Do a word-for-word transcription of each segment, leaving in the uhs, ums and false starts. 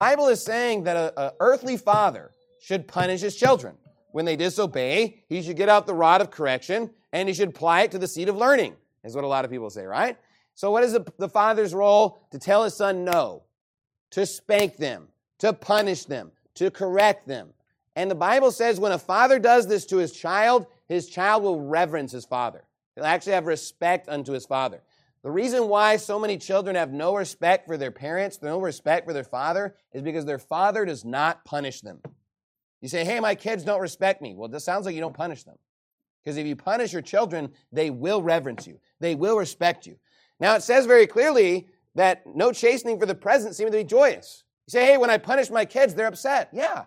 Bible is saying that an earthly father should punish his children. When they disobey, he should get out the rod of correction, and he should apply it to the seed of learning, is what a lot of people say, right? So what is the, the father's role? To tell his son no, to spank them, to punish them, to correct them. And the Bible says when a father does this to his child, his child will reverence his father. He'll actually have respect unto his father. The reason why so many children have no respect for their parents, no respect for their father, is because their father does not punish them. You say, hey, my kids don't respect me. Well, this sounds like you don't punish them. Because if you punish your children, they will reverence you. They will respect you. Now, it says very clearly that no chastening for the present seems to be joyous. You say, hey, when I punish my kids, they're upset. Yeah.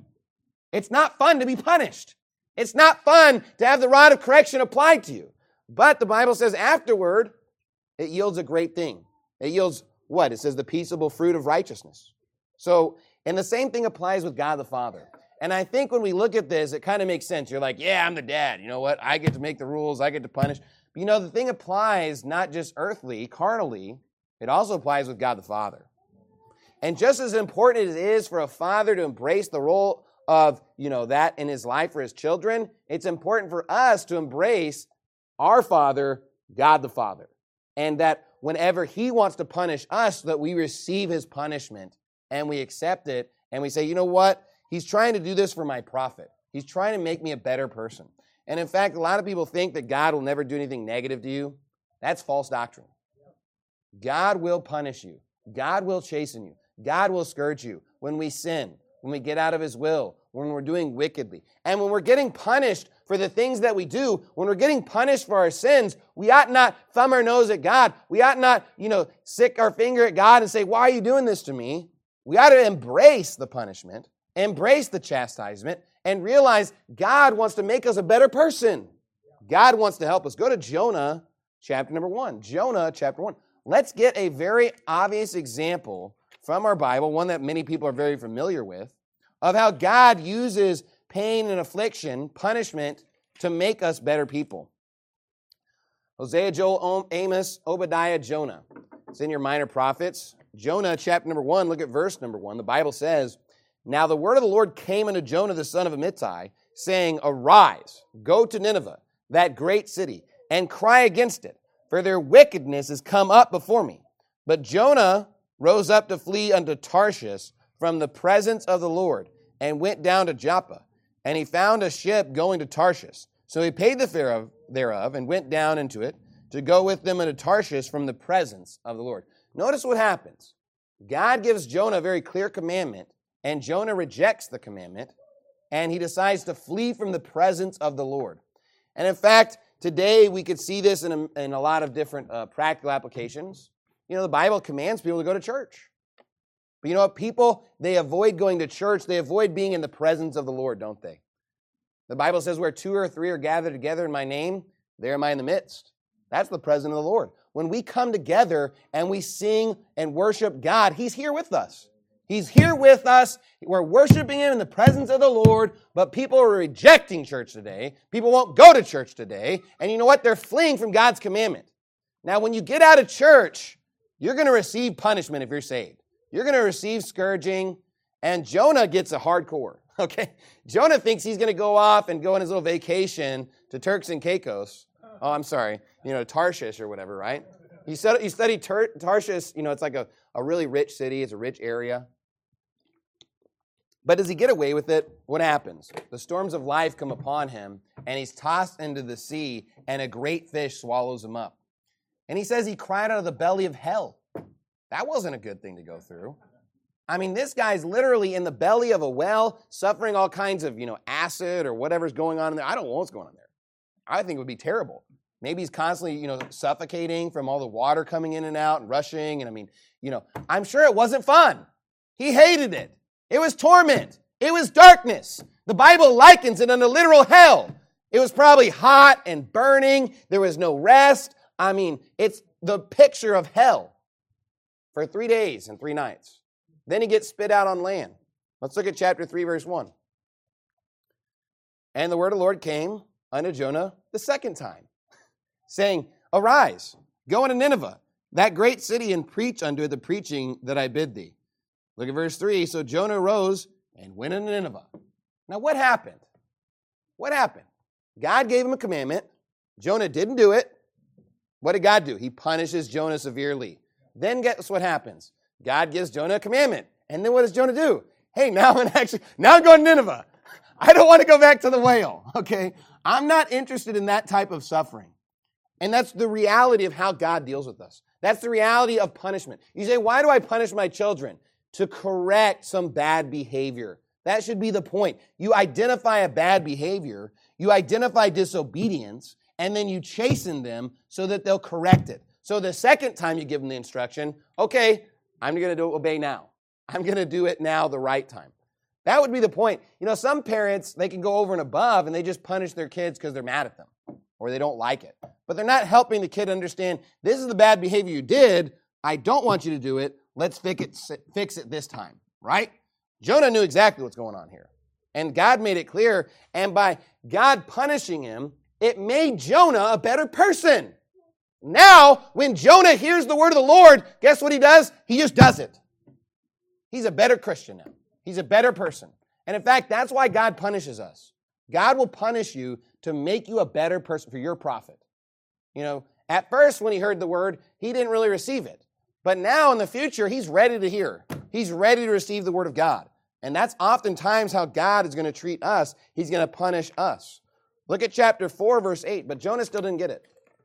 It's not fun to be punished. It's not fun to have the rod of correction applied to you. But the Bible says afterward, it yields a great thing. It yields what? It says the peaceable fruit of righteousness. So, and the same thing applies with God the Father. And I think when we look at this, it kind of makes sense. You're like, yeah, I'm the dad. You know what? I get to make the rules. I get to punish. But you know, the thing applies not just earthly, carnally. It also applies with God the Father. And just as important as it is for a father to embrace the role of, you know, that in his life for his children, it's important for us to embrace our Father, God the Father. And that whenever he wants to punish us, that we receive his punishment and we accept it and we say, you know what? He's trying to do this for my profit. He's trying to make me a better person. And in fact, a lot of people think that God will never do anything negative to you. That's false doctrine. God will punish you. God will chasten you. God will scourge you when we sin, when we get out of his will, when we're doing wickedly. And when we're getting punished for the things that we do, when we're getting punished for our sins, we ought not thumb our nose at God. We ought not, you know, sick our finger at God and say, why are you doing this to me? We ought to embrace the punishment, embrace the chastisement, and realize God wants to make us a better person. God wants to help us. Go to Jonah chapter number one. Jonah chapter one. Let's get a very obvious example from our Bible, one that many people are very familiar with, of how God uses pain and affliction, punishment, to make us better people. Hosea, Joel, Amos, Obadiah, Jonah. It's in your minor prophets. Jonah chapter number one, look at verse number one. The Bible says, now the word of the Lord came unto Jonah the son of Amittai, saying, arise, go to Nineveh, that great city, and cry against it, for their wickedness is come up before me. But Jonah rose up to flee unto Tarshish from the presence of the Lord, and went down to Joppa. And he found a ship going to Tarshish. So he paid the fare thereof, and went down into it, to go with them into Tarshish from the presence of the Lord. Notice what happens. God gives Jonah a very clear commandment, and Jonah rejects the commandment, and he decides to flee from the presence of the Lord. And in fact, today we could see this in a, in a lot of different uh, practical applications. You know, the Bible commands people to go to church. But you know what? People, they avoid going to church. They avoid being in the presence of the Lord, don't they? The Bible says where two or three are gathered together in my name, there am I in the midst. That's the presence of the Lord. When we come together and we sing and worship God, he's here with us. He's here with us. We're worshiping him in the presence of the Lord, but people are rejecting church today. People won't go to church today. And you know what? They're fleeing from God's commandment. Now, when you get out of church, you're going to receive punishment if you're saved. You're going to receive scourging, and Jonah gets a hardcore, okay? Jonah thinks he's going to go off and go on his little vacation to Turks and Caicos. Oh, I'm sorry, you know, Tarshish or whatever, right? You study, you study Tar- Tarshish, you know, it's like a, a really rich city. It's a rich area. But does he get away with it? What happens? The storms of life come upon him, and he's tossed into the sea, and a great fish swallows him up. And he says he cried out of the belly of hell. That wasn't a good thing to go through. I mean, this guy's literally in the belly of a well, suffering all kinds of, you know, acid or whatever's going on in there. I don't know what's going on there. I think it would be terrible. Maybe he's constantly, you know, suffocating from all the water coming in and out and rushing. And I mean, you know, I'm sure it wasn't fun. He hated it. It was torment. It was darkness. The Bible likens it unto literal hell. It was probably hot and burning. There was no rest. I mean, it's the picture of hell. For three days and three nights. Then he gets spit out on land. Let's look at chapter three, verse one. And the word of the Lord came unto Jonah the second time, saying, arise, go unto Nineveh, that great city, and preach unto it the preaching that I bid thee. Look at verse three. So Jonah rose and went into Nineveh. Now what happened? What happened? God gave him a commandment. Jonah didn't do it. What did God do? He punishes Jonah severely. Then guess what happens? God gives Jonah a commandment. And then what does Jonah do? Hey, now I'm actually, now I'm going to Nineveh. I don't want to go back to the whale, okay? I'm not interested in that type of suffering. And that's the reality of how God deals with us. That's the reality of punishment. You say, why do I punish my children? To correct some bad behavior. That should be the point. You identify a bad behavior, you identify disobedience, and then you chasten them so that they'll correct it. So the second time you give them the instruction, okay, I'm going to obey now. I'm going to do it now the right time. That would be the point. You know, some parents, they can go over and above and they just punish their kids because they're mad at them or they don't like it. But they're not helping the kid understand, this is the bad behavior you did. I don't want you to do it. Let's fix it, fix it this time, right? Jonah knew exactly what's going on here. And God made it clear. And by God punishing him, it made Jonah a better person. Now, when Jonah hears the word of the Lord, guess what he does? He just does it. He's a better Christian now. He's a better person. And in fact, that's why God punishes us. God will punish you to make you a better person for your profit. You know, at first when he heard the word, he didn't really receive it. But now in the future, he's ready to hear. He's ready to receive the word of God. And that's oftentimes how God is going to treat us. He's going to punish us. Look at chapter four, verse eight. But Jonah still didn't get it.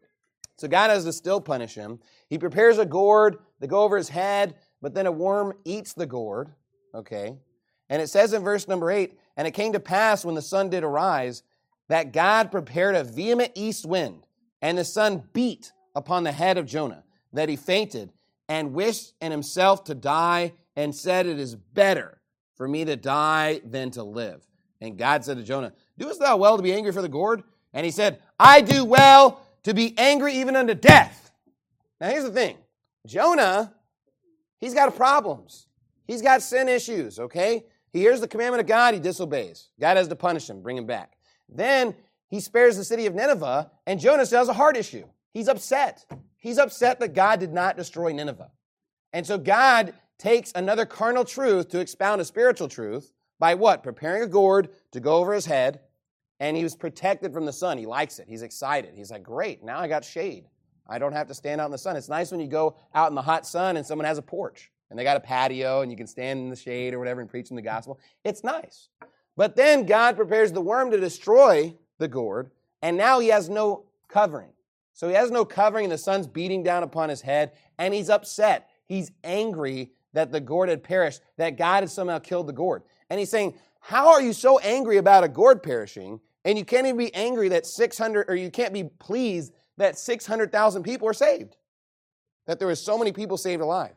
So God has to still punish him. He prepares a gourd to go over his head, but then a worm eats the gourd. Okay. And it says in verse number eight, and it came to pass when the sun did arise, that God prepared a vehement east wind, and the sun beat upon the head of Jonah, that he fainted, and wished in himself to die, and said, it is better for me to die than to live. And God said to Jonah, doest thou well to be angry for the gourd? And he said, I do well to be angry even unto death. Now here's the thing. Jonah, he's got problems. He's got sin issues, okay? He hears the commandment of God, he disobeys. God has to punish him, bring him back. Then he spares the city of Nineveh, and Jonah still has a heart issue. He's upset. He's upset that God did not destroy Nineveh. And so God takes another carnal truth to expound a spiritual truth by what? Preparing a gourd to go over his head, and he was protected from the sun. He likes it. He's excited. He's like, great, now I got shade. I don't have to stand out in the sun. It's nice when you go out in the hot sun and someone has a porch, and they got a patio, and you can stand in the shade or whatever and preach them the gospel. It's nice. But then God prepares the worm to destroy the gourd, and now he has no covering. So he has no covering, and the sun's beating down upon his head, and he's upset. He's angry that the gourd had perished, that God had somehow killed the gourd. And he's saying, how are you so angry about a gourd perishing, and you can't even be angry that six hundred, or you can't be pleased that six hundred thousand people are saved, that there were so many people saved alive.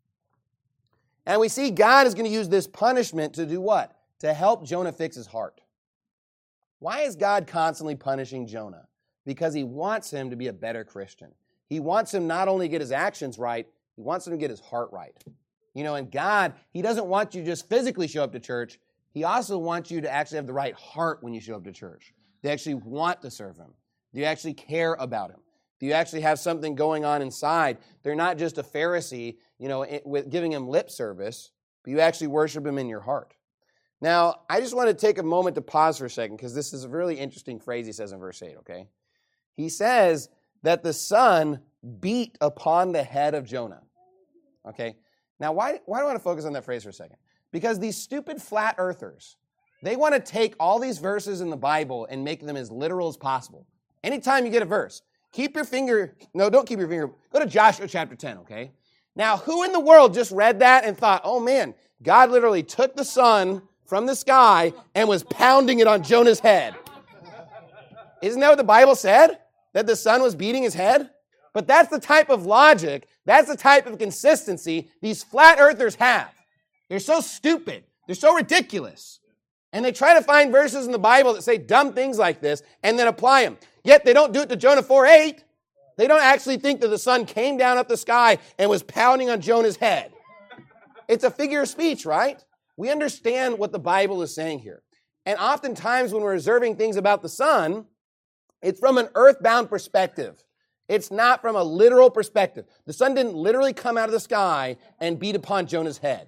And we see God is going to use this punishment to do what? To help Jonah fix his heart. Why is God constantly punishing Jonah? Because he wants him to be a better Christian. He wants him not only to get his actions right, he wants him to get his heart right. You know, and God, he doesn't want you to just physically show up to church. He also wants you to actually have the right heart when you show up to church. Do you actually want to serve him? Do you actually care about him? Do you actually have something going on inside? They're not just a Pharisee, you know, with giving him lip service, but you actually worship him in your heart. Now, I just want to take a moment to pause for a second because this is a really interesting phrase he says in verse eight, okay? He says that the sun beat upon the head of Jonah, okay? Now, why, why do I want to focus on that phrase for a second? Because these stupid flat earthers, they want to take all these verses in the Bible and make them as literal as possible. Anytime you get a verse, keep your finger, no, don't keep your finger, go to Joshua chapter ten, okay? Now, who in the world just read that and thought, oh man, God literally took the sun from the sky and was pounding it on Jonah's head? Isn't that what the Bible said? That the sun was beating his head? But that's the type of logic, that's the type of consistency these flat earthers have. They're so stupid. They're so ridiculous. And they try to find verses in the Bible that say dumb things like this and then apply them. Yet they don't do it to Jonah four eight. They don't actually think that the sun came down up the sky and was pounding on Jonah's head. It's a figure of speech, right? We understand what the Bible is saying here. And oftentimes when we're observing things about the sun, it's from an earthbound perspective. It's not from a literal perspective. The sun didn't literally come out of the sky and beat upon Jonah's head.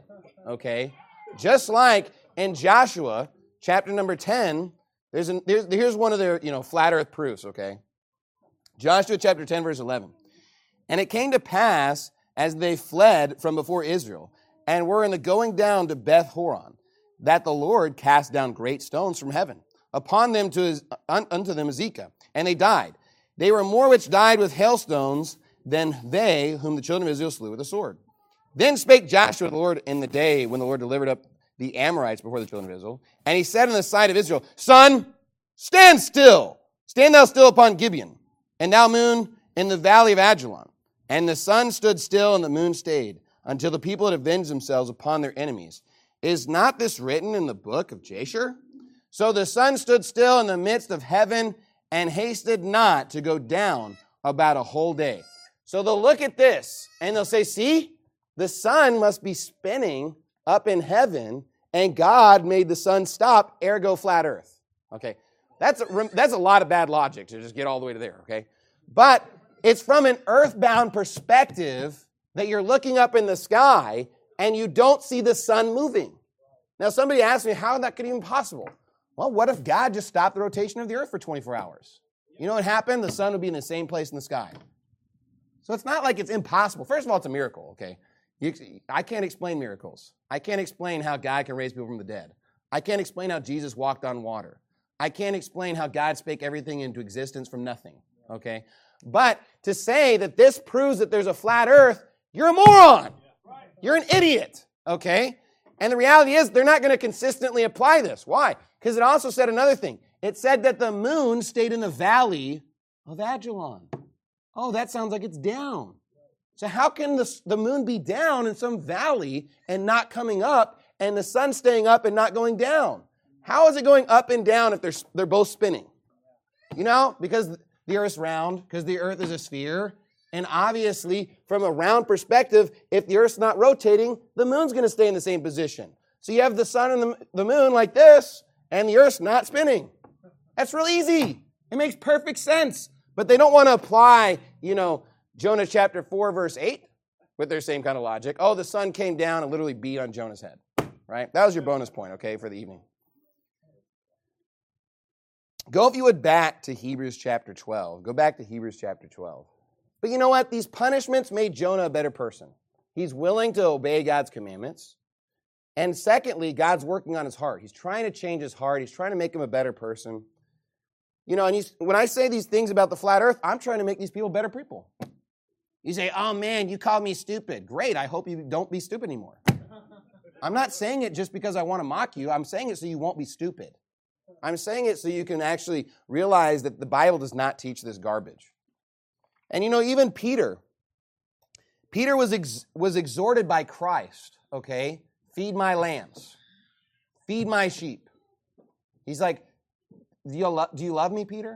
okay? Just like in Joshua, chapter number ten, there's, an, there's here's one of their, you know, flat earth proofs, okay? Joshua chapter ten, verse eleven. And it came to pass, as they fled from before Israel, and were in the going down to Beth Horon, that the Lord cast down great stones from heaven upon them to un, unto them Azekah, and they died. They were more which died with hailstones than they whom the children of Israel slew with the sword. Then spake Joshua the Lord in the day when the Lord delivered up the Amorites before the children of Israel, and he said in the sight of Israel, Sun, stand still, stand thou still upon Gibeon, and thou moon in the valley of Ajalon. And the sun stood still and the moon stayed, until the people had avenged themselves upon their enemies. Is not this written in the book of Jasher? So the sun stood still in the midst of heaven and hasted not to go down about a whole day. So they'll look at this and they'll say, see, the sun must be spinning up in heaven and God made the sun stop, ergo flat earth. Okay, that's a, that's a lot of bad logic to just get all the way to there, okay? But it's from an earthbound perspective that you're looking up in the sky and you don't see the sun moving. Now, somebody asked me how that could even be possible. Well, what if God just stopped the rotation of the earth for twenty-four hours? You know what happened? The sun would be in the same place in the sky. So it's not like it's impossible. First of all, it's a miracle, okay? You, I can't explain miracles. I can't explain how God can raise people from the dead. I can't explain how Jesus walked on water. I can't explain how God spake everything into existence from nothing, okay? But to say that this proves that there's a flat earth, you're a moron. You're an idiot, okay? And the reality is they're not going to consistently apply this. Why? Because it also said another thing. It said that the moon stayed in the valley of Ajalon. Oh, that sounds like it's down. So how can the, the moon be down in some valley and not coming up, and the sun staying up and not going down? How is it going up and down if they're, they're both spinning? You know, because the earth's round, because the earth is a sphere. And obviously, from a round perspective, if the earth's not rotating, the moon's going to stay in the same position. So you have the sun and the, the moon like this, and the earth's not spinning. That's real easy. It makes perfect sense. But they don't want to apply, you know, Jonah chapter four, verse eight, with their same kind of logic. Oh, the sun came down and literally beat on Jonah's head, right? That was your bonus point, okay, for the evening. Go, if you would, back to Hebrews chapter twelve. Go back to Hebrews chapter twelve. But you know what? These punishments made Jonah a better person. He's willing to obey God's commandments. And secondly, God's working on his heart. He's trying to change his heart. He's trying to make him a better person. You know, and he's, when I say these things about the flat earth, I'm trying to make these people better people. You say, oh man, you called me stupid. Great, I hope you don't be stupid anymore. I'm not saying it just because I want to mock you. I'm saying it so you won't be stupid. I'm saying it so you can actually realize that the Bible does not teach this garbage. And you know, even Peter, Peter was ex, was exhorted by Christ, okay? Feed my lambs. Feed my sheep. He's like, do you, lo- do you love me, Peter?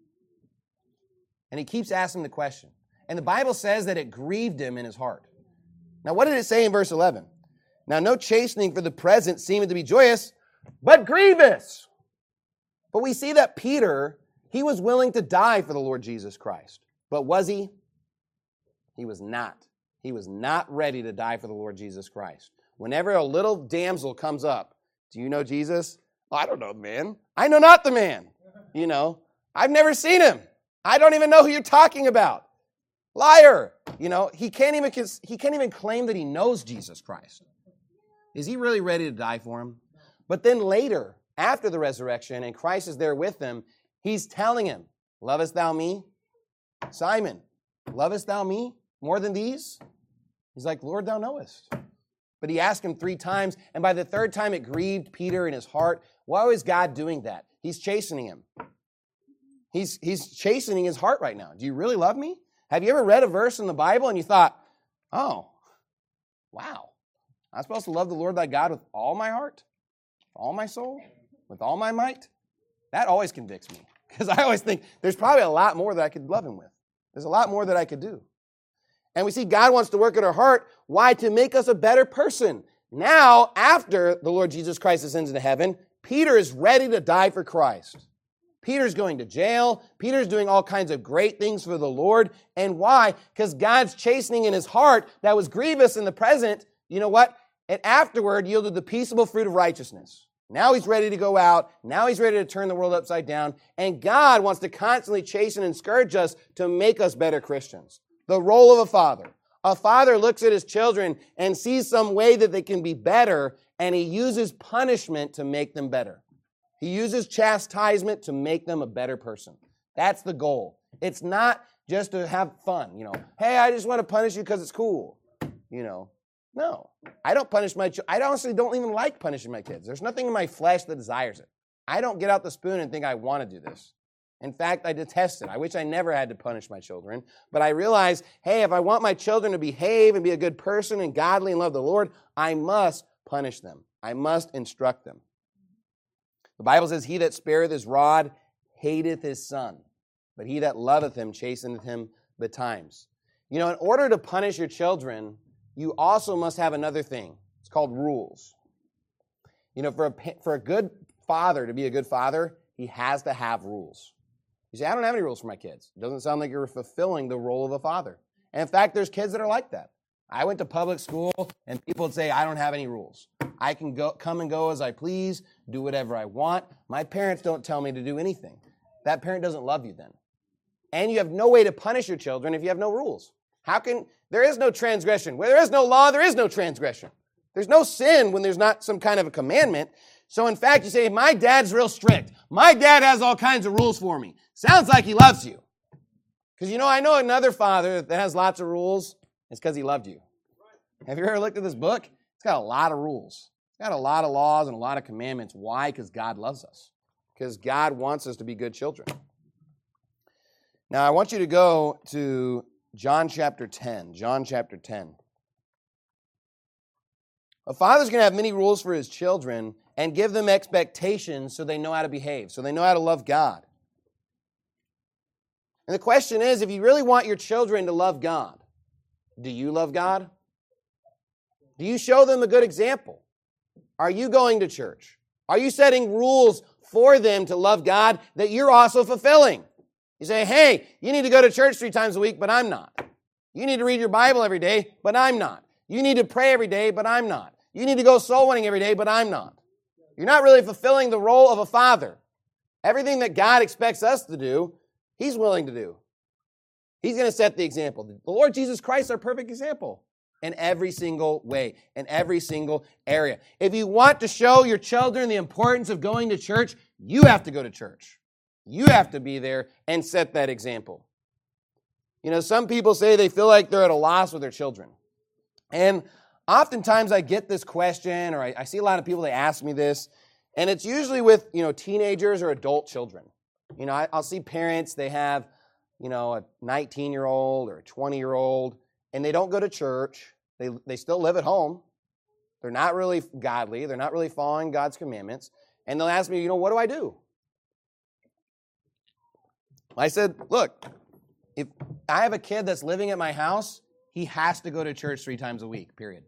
And he keeps asking the question. And the Bible says that it grieved him in his heart. Now, what did it say in verse eleven? Now, no chastening for the present seemeth to be joyous, but grievous. But we see that Peter, he was willing to die for the Lord Jesus Christ. But was he? He was not. He was not ready to die for the Lord Jesus Christ. Whenever a little damsel comes up, do you know Jesus? Oh, I don't know the man. I know not the man. You know, I've never seen him. I don't even know who you're talking about. Liar. You know, he can't even he can't even claim that he knows Jesus Christ. Is he really ready to die for him? But then later, after the resurrection, and Christ is there with them, he's telling him, lovest thou me? Simon, lovest thou me more than these? He's like, Lord, thou knowest. But he asked him three times, and by the third time it grieved Peter in his heart. Why is God doing that? He's chastening him. He's, he's chastening his heart right now. Do you really love me? Have you ever read a verse in the Bible and you thought, oh, wow, I'm supposed to love the Lord thy God with all my heart, all my soul, with all my might? That always convicts me, because I always think there's probably a lot more that I could love him with. There's a lot more that I could do. And we see God wants to work in our heart. Why? To make us a better person. Now, after the Lord Jesus Christ ascends into heaven, Peter is ready to die for Christ. Peter's going to jail. Peter's doing all kinds of great things for the Lord. And why? Because God's chastening in his heart that was grievous in the present, you know what? and afterward yielded the peaceable fruit of righteousness. Now he's ready to go out. Now he's ready to turn the world upside down. And God wants to constantly chasten and scourge us to make us better Christians. The role of a father. A father looks at his children and sees some way that they can be better, and he uses punishment to make them better. He uses chastisement to make them a better person. That's the goal. It's not just to have fun, you know. Hey, I just want to punish you because it's cool, you know. No, I don't punish my children. I honestly don't even like punishing my kids. There's nothing in my flesh that desires it. I don't get out the spoon and think I want to do this. In fact, I detest it. I wish I never had to punish my children. But I realize, hey, if I want my children to behave and be a good person and godly and love the Lord, I must punish them. I must instruct them. The Bible says, he that spareth his rod hateth his son, but he that loveth him chasteneth him betimes. You know, in order to punish your children, you also must have another thing. It's called rules. You know, for a, for a good father to be a good father, he has to have rules. You say, I don't have any rules for my kids. It doesn't sound like you're fulfilling the role of a father. And in fact, there's kids that are like that. I went to public school, and people would say, I don't have any rules. I can go, come and go as I please, do whatever I want. My parents don't tell me to do anything. That parent doesn't love you then. And you have no way to punish your children if you have no rules. How can, there is no transgression. Where there is no law, there is no transgression. There's no sin when there's not some kind of a commandment. So in fact, you say, my dad's real strict. My dad has all kinds of rules for me. Sounds like he loves you. Because, you know, I know another father that has lots of rules. It's because he loved you. Have you ever looked at this book? It's got a lot of rules. It's got a lot of laws and a lot of commandments. Why? Because God loves us. Because God wants us to be good children. Now, I want you to go to John chapter ten. John chapter ten. A father's going to have many rules for his children and give them expectations so they know how to behave, so they know how to love God. And the question is, if you really want your children to love God, do you love God? Do you show them a good example? Are you going to church? Are you setting rules for them to love God that you're also fulfilling? You say, hey, you need to go to church three times a week, but I'm not. You need to read your Bible every day, but I'm not. You need to pray every day, but I'm not. You need to go soul winning every day, but I'm not. You're not really fulfilling the role of a father. Everything that God expects us to do, He's willing to do. He's going to set the example. The Lord Jesus Christ is our perfect example in every single way, in every single area. If you want to show your children the importance of going to church, you have to go to church. You have to be there and set that example. You know, some people say they feel like they're at a loss with their children. And oftentimes I get this question, or I, I see a lot of people, they ask me this, and it's usually with, you know, teenagers or adult children. You know, I, I'll see parents, they have, you know, a nineteen-year-old or a twenty-year-old, and they don't go to church. They, they still live at home. They're not really godly. They're not really following God's commandments. And they'll ask me, you know, what do I do? I said, look, if I have a kid that's living at my house, he has to go to church three times a week, period.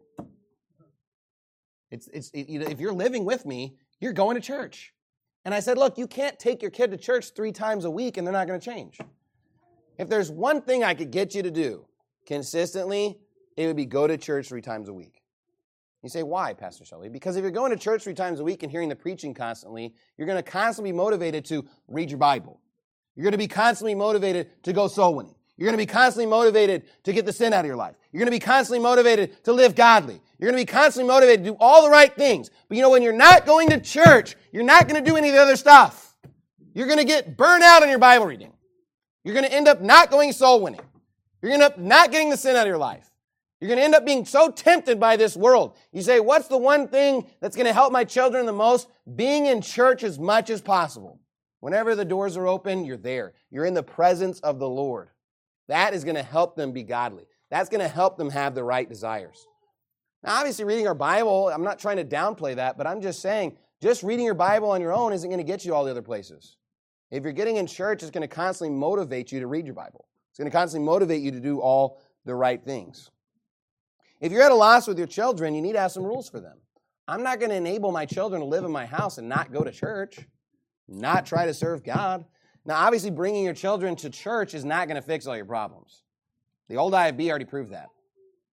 It's, it's, it, if you're living with me, you're going to church. And I said, look, you can't take your kid to church three times a week and they're not going to change. If there's one thing I could get you to do consistently, it would be go to church three times a week. You say, why, Pastor Shelley? Because if you're going to church three times a week and hearing the preaching constantly, you're going to constantly be motivated to read your Bible. You're going to be constantly motivated to go soul winning. You're going to be constantly motivated to get the sin out of your life. You're going to be constantly motivated to live godly. You're going to be constantly motivated to do all the right things. But you know, when you're not going to church, you're not going to do any of the other stuff. You're going to get burned out on your Bible reading. You're going to end up not going soul winning. You're going to end up not getting the sin out of your life. You're going to end up being so tempted by this world. You say, what's the one thing that's going to help my children the most? Being in church as much as possible. Whenever the doors are open, you're there. You're in the presence of the Lord. That is going to help them be godly. That's going to help them have the right desires. Now, obviously, reading our Bible, I'm not trying to downplay that, but I'm just saying, just reading your Bible on your own isn't going to get you all the other places. If you're getting in church, it's going to constantly motivate you to read your Bible. It's going to constantly motivate you to do all the right things. If you're at a loss with your children, you need to have some rules for them. I'm not going to enable my children to live in my house and not go to church, not try to serve God. Now, obviously, bringing your children to church is not going to fix all your problems. The old I F B already proved that.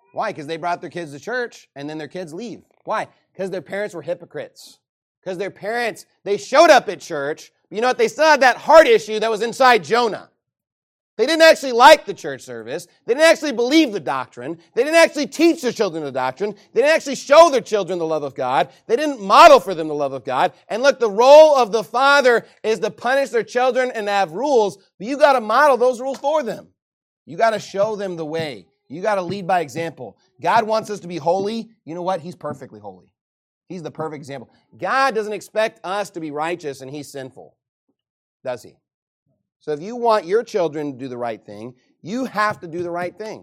Why? Because they brought their kids to church, and then their kids leave. Why? Because their parents were hypocrites. Because their parents, they showed up at church, but you know what? They still had that heart issue that was inside Jonah. They didn't actually like the church service. They didn't actually believe the doctrine. They didn't actually teach their children the doctrine. They didn't actually show their children the love of God. They didn't model for them the love of God. And look, the role of the father is to punish their children and to have rules, but you got to model those rules for them. You got to show them the way. You got to lead by example. God wants us to be holy. You know what? He's perfectly holy. He's the perfect example. God doesn't expect us to be righteous and he's sinful, does he? So if you want your children to do the right thing, you have to do the right thing.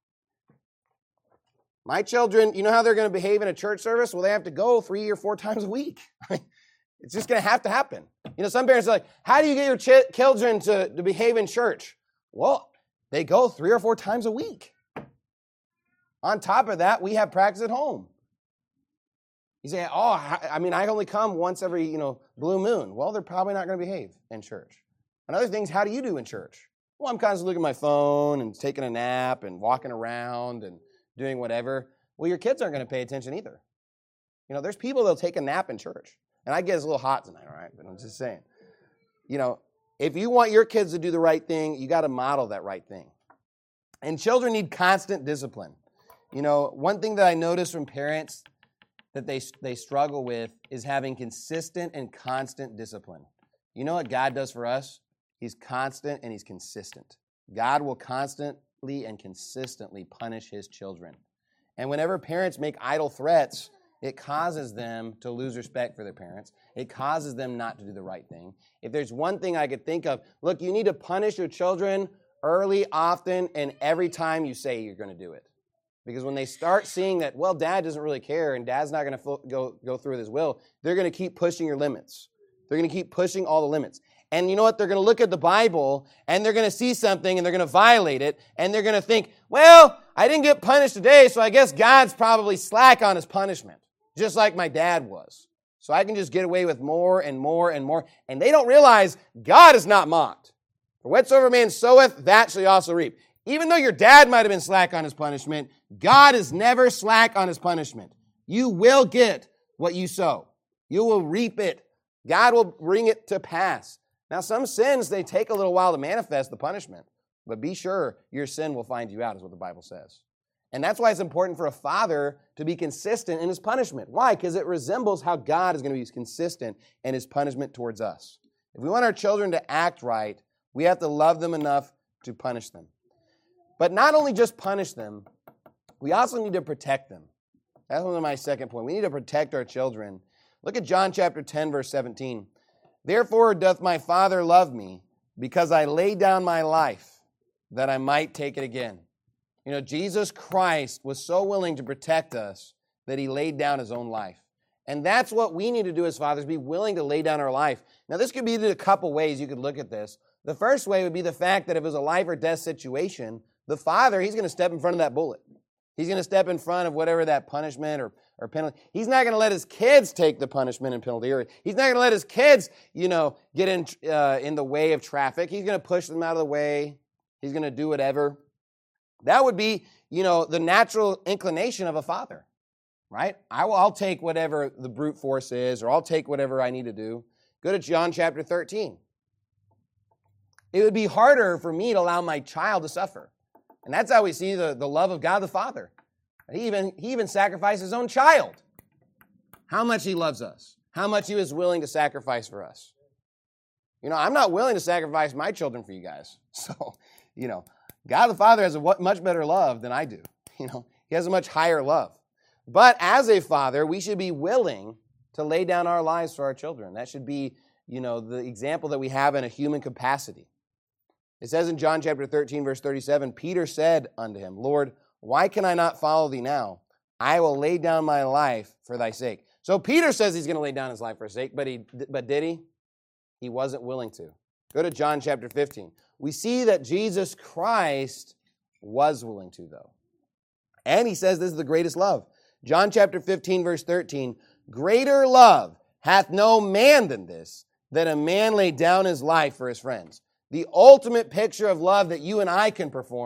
My children, you know how they're going to behave in a church service? Well, they have to go three or four times a week. It's just going to have to happen. You know, some parents are like, how do you get your ch- children to, to behave in church? Well, they go three or four times a week. On top of that, we have practice at home. You say, oh, I mean, I only come once every, you know, blue moon. Well, they're probably not going to behave in church. Another thing is, how do you do in church? Well, I'm constantly looking at my phone and taking a nap and walking around and doing whatever. Well, your kids aren't going to pay attention either. You know, there's people that'll take a nap in church. And I get it's a little hot tonight, all right? But I'm just saying. You know, if you want your kids to do the right thing, you got to model that right thing. And children need constant discipline. You know, one thing that I notice from parents that they, they struggle with is having consistent and constant discipline. You know what God does for us? He's constant and he's consistent. God will constantly and consistently punish his children. And whenever parents make idle threats, it causes them to lose respect for their parents. It causes them not to do the right thing. If there's one thing I could think of, look, you need to punish your children early, often, and every time you say you're going to do it. Because when they start seeing that, well, dad doesn't really care and dad's not going to go, go through with his will, they're going to keep pushing your limits. They're going to keep pushing all the limits. And you know what? They're going to look at the Bible, and they're going to see something, and they're going to violate it, and they're going to think, well, I didn't get punished today, so I guess God's probably slack on his punishment, just like my dad was. So I can just get away with more and more and more. And they don't realize God is not mocked. For whatsoever man soweth, that shall he also reap. Even though your dad might have been slack on his punishment, God is never slack on his punishment. You will get what you sow. You will reap it. God will bring it to pass. Now, some sins, they take a little while to manifest the punishment, but be sure your sin will find you out, is what the Bible says. And that's why it's important for a father to be consistent in his punishment. Why? Because it resembles how God is going to be consistent in his punishment towards us. If we want our children to act right, we have to love them enough to punish them. But not only just punish them, we also need to protect them. That's one of my second point. We need to protect our children. Look at John chapter ten, verse seventeen. Therefore doth my Father love me, because I lay down my life, that I might take it again. You know, Jesus Christ was so willing to protect us that he laid down his own life. And that's what we need to do as fathers, be willing to lay down our life. Now, this could be a couple ways you could look at this. The first way would be the fact that if it was a life or death situation, the father, he's going to step in front of that bullet. He's going to step in front of whatever that punishment or, or penalty. He's not going to let his kids take the punishment and penalty. Or he's not going to let his kids, you know, get in, uh, in the way of traffic. He's going to push them out of the way. He's going to do whatever. That would be, you know, the natural inclination of a father, right? I will, I'll take whatever the brute force is, or I'll take whatever I need to do. Go to John chapter thirteen. It would be harder for me to allow my child to suffer. And that's how we see the, the love of God the Father. He even, he even sacrificed his own child. How much he loves us. How much he was willing to sacrifice for us. You know, I'm not willing to sacrifice my children for you guys. So, you know, God the Father has a much better love than I do. You know, he has a much higher love. But as a father, we should be willing to lay down our lives for our children. That should be, you know, the example that we have in a human capacity. It says in John chapter thirteen, verse thirty-seven, Peter said unto him, Lord, why can I not follow thee now? I will lay down my life for thy sake. So Peter says he's going to lay down his life for his sake, but he, but did he? He wasn't willing to. Go to John chapter fifteen. We see that Jesus Christ was willing to, though. And he says this is the greatest love. John chapter fifteen, verse thirteen, greater love hath no man than this, that a man lay down his life for his friends. The ultimate picture of love that you and I can perform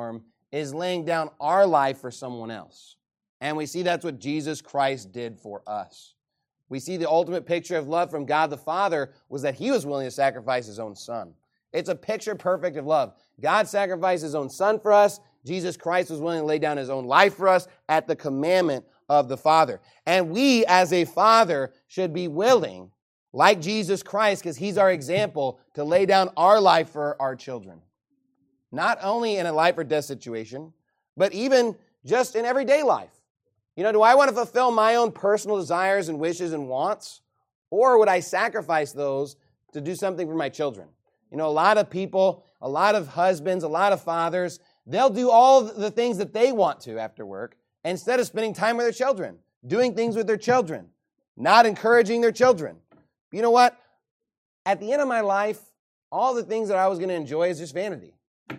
is laying down our life for someone else. And we see that's what Jesus Christ did for us. We see the ultimate picture of love from God the Father was that he was willing to sacrifice his own son. It's a picture perfect of love. God sacrificed his own son for us. Jesus Christ was willing to lay down his own life for us at the commandment of the Father. And we, as a father, should be willing, like Jesus Christ, because he's our example, to lay down our life for our children. Not only in a life or death situation, but even just in everyday life. You know, do I want to fulfill my own personal desires and wishes and wants? Or would I sacrifice those to do something for my children? You know, a lot of people, a lot of husbands, a lot of fathers, they'll do all the things that they want to after work instead of spending time with their children, doing things with their children, not encouraging their children. You know what? At the end of my life, all the things that I was going to enjoy is just vanity.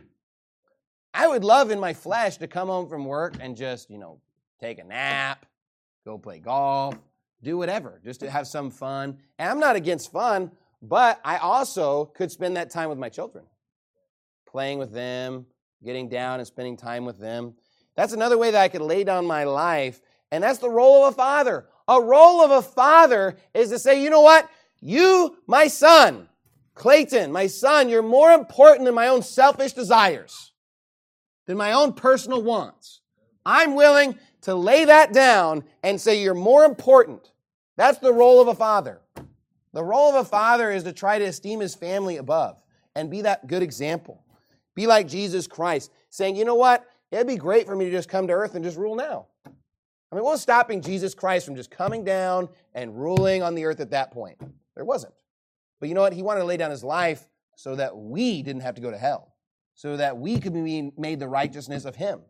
I would love in my flesh to come home from work and just, you know, take a nap, go play golf, do whatever, just to have some fun. And I'm not against fun, but I also could spend that time with my children, playing with them, getting down and spending time with them. That's another way that I could lay down my life, and that's the role of a father. A role of a father is to say, you know what? You, my son, Clayton, my son, you're more important than my own selfish desires, than my own personal wants. I'm willing to lay that down and say you're more important. That's the role of a father. The role of a father is to try to esteem his family above and be that good example. Be like Jesus Christ, saying, you know what? It'd be great for me to just come to earth and just rule now. I mean, what was stopping Jesus Christ from just coming down and ruling on the earth at that point? There wasn't. But you know what? He wanted to lay down his life so that we didn't have to go to hell, so that we could be made the righteousness of him.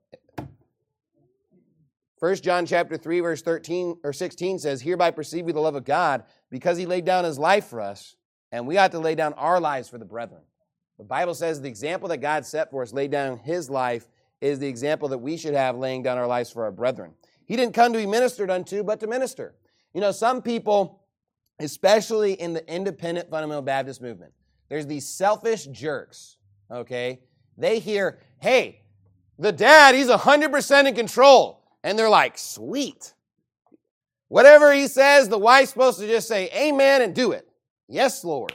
First John chapter three, verse thirteen or sixteen says, hereby perceive we the love of God, because he laid down his life for us, and we ought to lay down our lives for the brethren. The Bible says the example that God set for us, laid down his life, is the example that we should have laying down our lives for our brethren. He didn't come to be ministered unto, but to minister. You know, some people, especially in the independent fundamental Baptist movement, there's these selfish jerks, okay? They hear, hey, the dad, he's one hundred percent in control. And they're like, sweet. Whatever he says, the wife's supposed to just say amen and do it. Yes, Lord.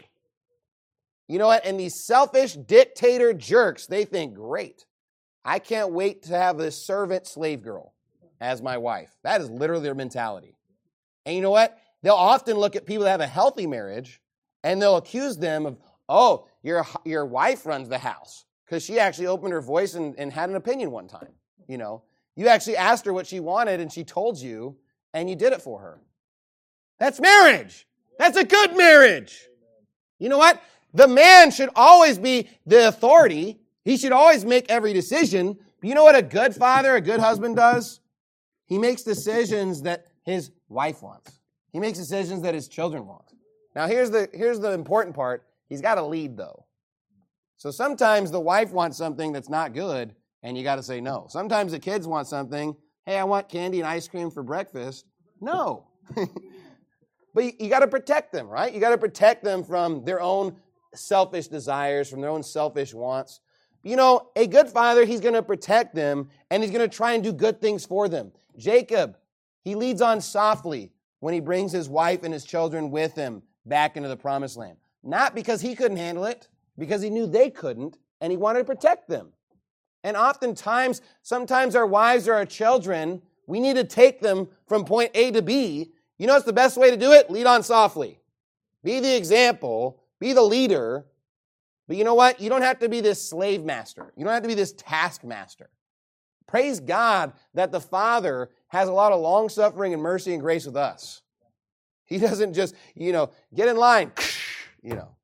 You know what? And these selfish dictator jerks, they think, great. I can't wait to have this servant slave girl as my wife. That is literally their mentality. And you know what? They'll often look at people that have a healthy marriage and they'll accuse them of, oh, your, your wife runs the house because she actually opened her voice and, and had an opinion one time, you know. You actually asked her what she wanted, and she told you, and you did it for her. That's marriage. That's a good marriage. You know what? The man should always be the authority. He should always make every decision. But you know what a good father, a good husband does? He makes decisions that his wife wants. He makes decisions that his children want. Now, here's the, here's the important part. He's got to lead, though. So sometimes the wife wants something that's not good, and you got to say no. Sometimes the kids want something. Hey, I want candy and ice cream for breakfast. No. But you, you got to protect them, right? You got to protect them from their own selfish desires, from their own selfish wants. You know, a good father, he's going to protect them, and he's going to try and do good things for them. Jacob, he leads on softly when he brings his wife and his children with him back into the promised land. Not because he couldn't handle it, because he knew they couldn't, and he wanted to protect them. And oftentimes, sometimes our wives or our children, we need to take them from point A to B. You know what's the best way to do it? Lead on softly. Be the example. Be the leader. But you know what? You don't have to be this slave master. You don't have to be this taskmaster. Praise God that the Father has a lot of long-suffering and mercy and grace with us. He doesn't just, you know, get in line, you know.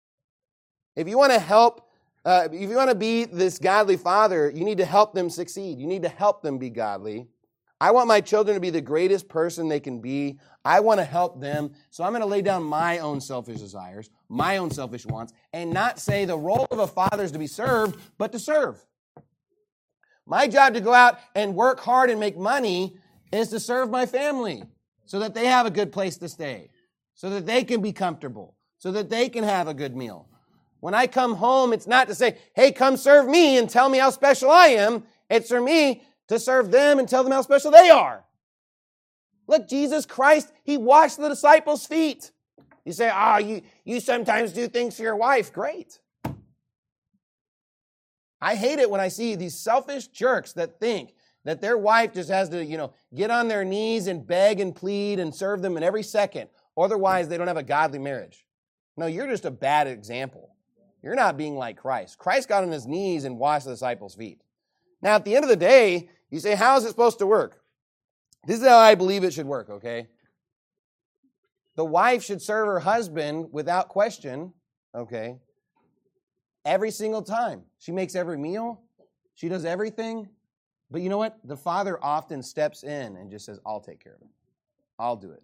If you want to help Uh, if you want to be this godly father, you need to help them succeed. You need to help them be godly. I want my children to be the greatest person they can be. I want to help them. So I'm going to lay down my own selfish desires, my own selfish wants, and not say the role of a father is to be served, but to serve. My job to go out and work hard and make money is to serve my family so that they have a good place to stay, so that they can be comfortable, so that they can have a good meal. When I come home, it's not to say, hey, come serve me and tell me how special I am. It's for me to serve them and tell them how special they are. Look, Jesus Christ, he washed the disciples' feet. You say, oh, you, you sometimes do things for your wife. Great. I hate it when I see these selfish jerks that think that their wife just has to, you know, get on their knees and beg and plead and serve them in every second. Otherwise, they don't have a godly marriage. No, you're just a bad example. You're not being like Christ. Christ got on his knees and washed the disciples' feet. Now, at the end of the day, you say, how is it supposed to work? This is how I believe it should work, okay? The wife should serve her husband without question, okay, every single time. She makes every meal. She does everything. But you know what? The father often steps in and just says, I'll take care of it. I'll do it.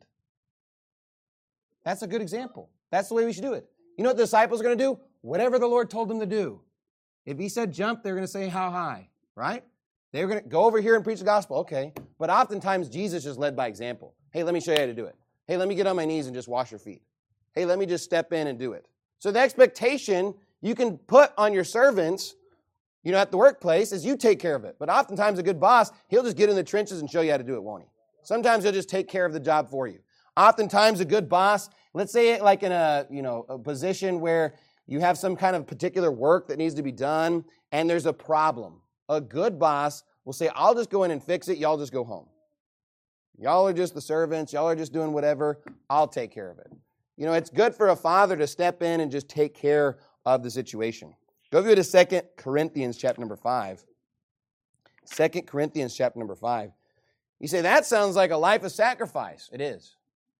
That's a good example. That's the way we should do it. You know what the disciples are going to do? Whatever the Lord told them to do. If he said jump, they're going to say how high, right? They're going to go over here and preach the gospel, okay. But oftentimes Jesus is led by example. Hey, let me show you how to do it. Hey, let me get on my knees and just wash your feet. Hey, let me just step in and do it. So the expectation you can put on your servants, you know, at the workplace is you take care of it. But oftentimes a good boss, he'll just get in the trenches and show you how to do it, won't he? Sometimes he'll just take care of the job for you. Oftentimes a good boss, let's say like in a, you know, a position where you have some kind of particular work that needs to be done and there's a problem. A good boss will say, I'll just go in and fix it. Y'all just go home. Y'all are just the servants. Y'all are just doing whatever. I'll take care of it. You know, it's good for a father to step in and just take care of the situation. Go over to Second Corinthians chapter number five. Second Corinthians chapter number five. You say, that sounds like a life of sacrifice. It is.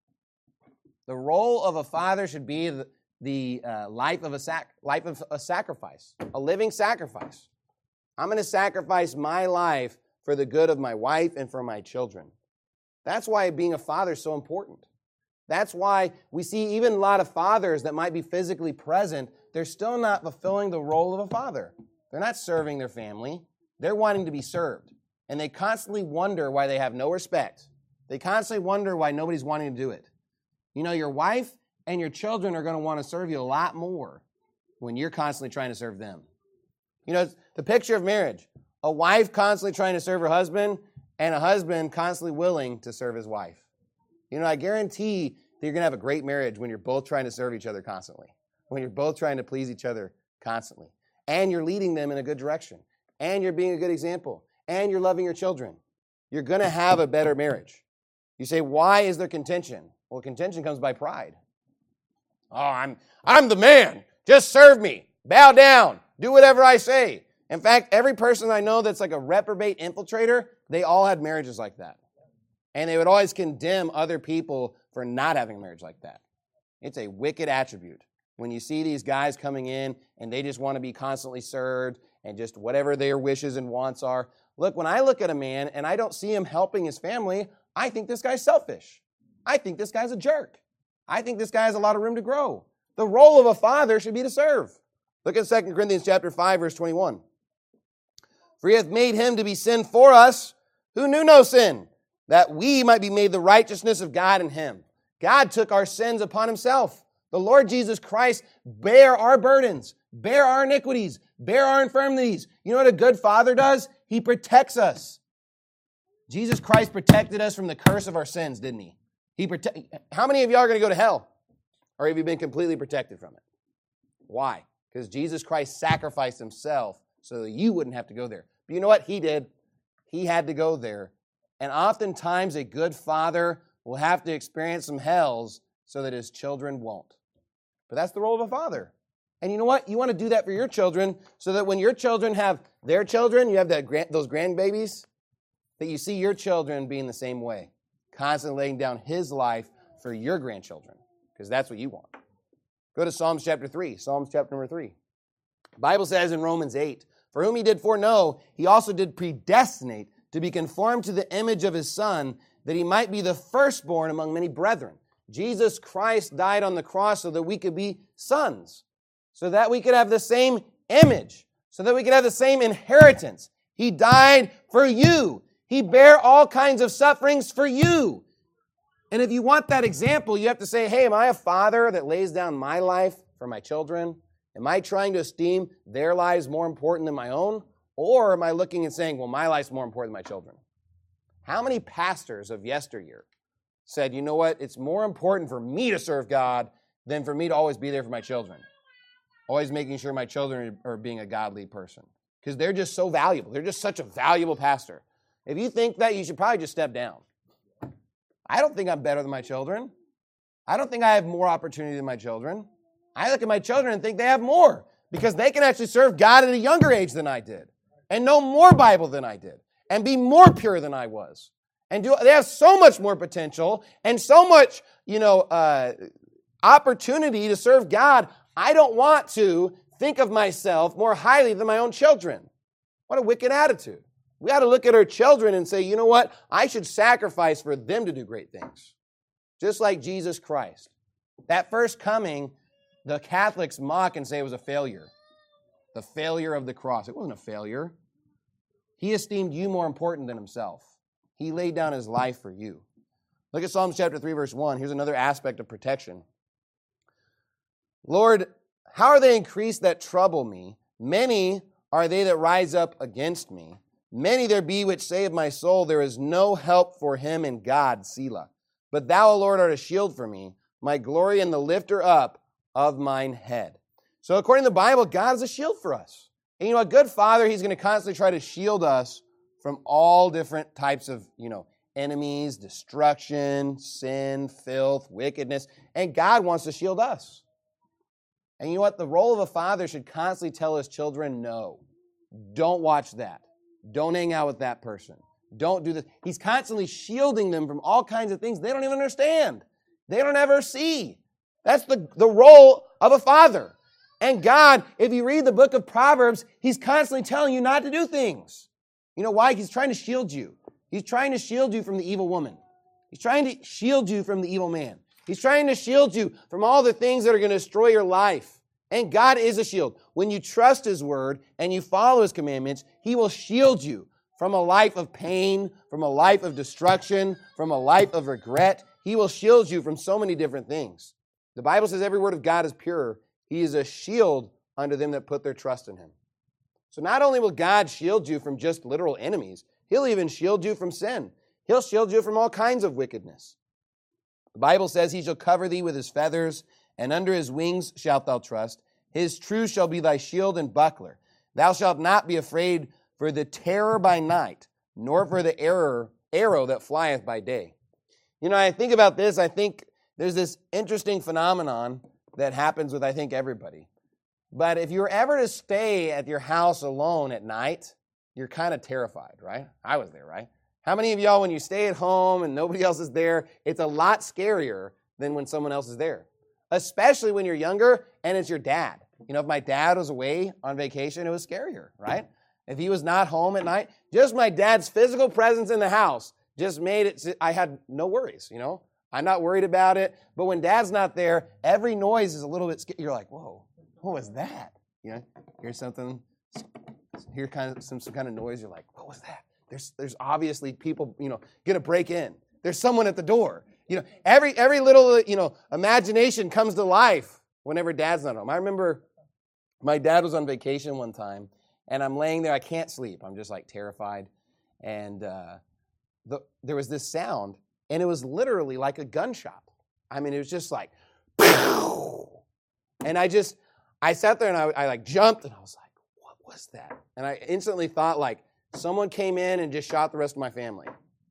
The role of a father should be the, the uh, life of a sac- life of a sacrifice, a living sacrifice. I'm going to sacrifice my life for the good of my wife and for my children. That's why being a father is so important. That's why we see even a lot of fathers that might be physically present, they're still not fulfilling the role of a father. They're not serving their family. They're wanting to be served. And they constantly wonder why they have no respect. They constantly wonder why nobody's wanting to do it. You know, your wife and your children are going to want to serve you a lot more when you're constantly trying to serve them. You know, the picture of marriage, a wife constantly trying to serve her husband and a husband constantly willing to serve his wife. You know, I guarantee that you're going to have a great marriage when you're both trying to serve each other constantly, when you're both trying to please each other constantly, and you're leading them in a good direction, and you're being a good example, and you're loving your children. You're going to have a better marriage. You say, why is there contention? Well, contention comes by pride. Oh, I'm, I'm the man. Just serve me. Bow down. Do whatever I say. In fact, every person I know that's like a reprobate infiltrator, they all had marriages like that. And they would always condemn other people for not having a marriage like that. It's a wicked attribute. When you see these guys coming in and they just want to be constantly served and just whatever their wishes and wants are. Look, when I look at a man and I don't see him helping his family, I think this guy's selfish. I think this guy's a jerk. I think this guy has a lot of room to grow. The role of a father should be to serve. Look at Second Corinthians chapter five, verse twenty-one. For he hath made him to be sin for us, who knew no sin, that we might be made the righteousness of God in him. God took our sins upon himself. The Lord Jesus Christ bare our burdens, bear our iniquities, bear our infirmities. You know what a good father does? He protects us. Jesus Christ protected us from the curse of our sins, didn't he? He prote- How many of y'all are going to go to hell? Or have you been completely protected from it? Why? Because Jesus Christ sacrificed himself so that you wouldn't have to go there. But you know what? He did. He had to go there. And oftentimes a good father will have to experience some hells so that his children won't. But that's the role of a father. And you know what? You want to do that for your children so that when your children have their children, you have that grand, those grandbabies, that you see your children being the same way, constantly laying down his life for your grandchildren, because that's what you want. Go to Psalms chapter three, Psalms chapter number three. The Bible says in Romans eight, for whom he did foreknow, he also did predestinate to be conformed to the image of his Son, that he might be the firstborn among many brethren. Jesus Christ died on the cross so that we could be sons, so that we could have the same image, so that we could have the same inheritance. He died for you. He bare all kinds of sufferings for you. And if you want that example, you have to say, hey, am I a father that lays down my life for my children? Am I trying to esteem their lives more important than my own? Or am I looking and saying, well, my life's more important than my children? How many pastors of yesteryear said, you know what, it's more important for me to serve God than for me to always be there for my children? Always making sure my children are being a godly person. Because they're just so valuable. They're just such a valuable pastor. If you think that, you should probably just step down. I don't think I'm better than my children. I don't think I have more opportunity than my children. I look at my children and think they have more because they can actually serve God at a younger age than I did and know more Bible than I did and be more pure than I was. And do, they have so much more potential and so much, you know, uh, opportunity to serve God. I don't want to think of myself more highly than my own children. What a wicked attitude. We got to look at our children and say, you know what? I should sacrifice for them to do great things. Just like Jesus Christ. That first coming, the Catholics mock and say it was a failure. The failure of the cross. It wasn't a failure. He esteemed you more important than himself. He laid down his life for you. Look at Psalms chapter three, verse one. Here's another aspect of protection. Lord, how are they increased that trouble me? Many are they that rise up against me. Many there be which say of my soul, there is no help for him in God, Selah. But thou, O Lord, art a shield for me, my glory and the lifter up of mine head. So according to the Bible, God is a shield for us. And you know, a good father, he's going to constantly try to shield us from all different types of, you know, enemies, destruction, sin, filth, wickedness. And God wants to shield us. And you know what? The role of a father should constantly tell his children, no, don't watch that. Don't hang out with that person. Don't do this. He's constantly shielding them from all kinds of things they don't even understand. They don't ever see. That's the, the role of a father. And God, if you read the book of Proverbs, he's constantly telling you not to do things. You know why? He's trying to shield you. He's trying to shield you from the evil woman. He's trying to shield you from the evil man. He's trying to shield you from all the things that are going to destroy your life. And God is a shield. When you trust his word and you follow his commandments, he will shield you from a life of pain, from a life of destruction, from a life of regret. He will shield you from so many different things. The Bible says every word of God is pure. He is a shield unto them that put their trust in him. So not only will God shield you from just literal enemies, he'll even shield you from sin. He'll shield you from all kinds of wickedness. The Bible says he shall cover thee with his feathers, and under his wings shalt thou trust. His truth shall be thy shield and buckler. Thou shalt not be afraid for the terror by night, nor for the error, arrow that flieth by day. You know, I think about this, I think there's this interesting phenomenon that happens with, I think, everybody. But if you're ever to stay at your house alone at night, you're kind of terrified, right? I was there, right? How many of y'all, when you stay at home and nobody else is there, it's a lot scarier than when someone else is there? Especially when you're younger and it's your dad. You know, if my dad was away on vacation, it was scarier, right? If he was not home at night, just my dad's physical presence in the house just made it, I had no worries, you know? I'm not worried about it. But when dad's not there, every noise is a little bit scary. You're like, whoa, what was that? You know, hear something, hear kind of some, some kind of noise. You're like, what was that? There's there's obviously people, you know, going to break in. There's someone at the door. You know, every every little, you know, imagination comes to life whenever dad's not home. I remember my dad was on vacation one time, and I'm laying there. I can't sleep. I'm just like terrified. And uh, the, there was this sound, and it was literally like a gunshot. I mean, it was just like, pow! And I just, I sat there and I, I like jumped, and I was like, what was that? And I instantly thought like, someone came in and just shot the rest of my family.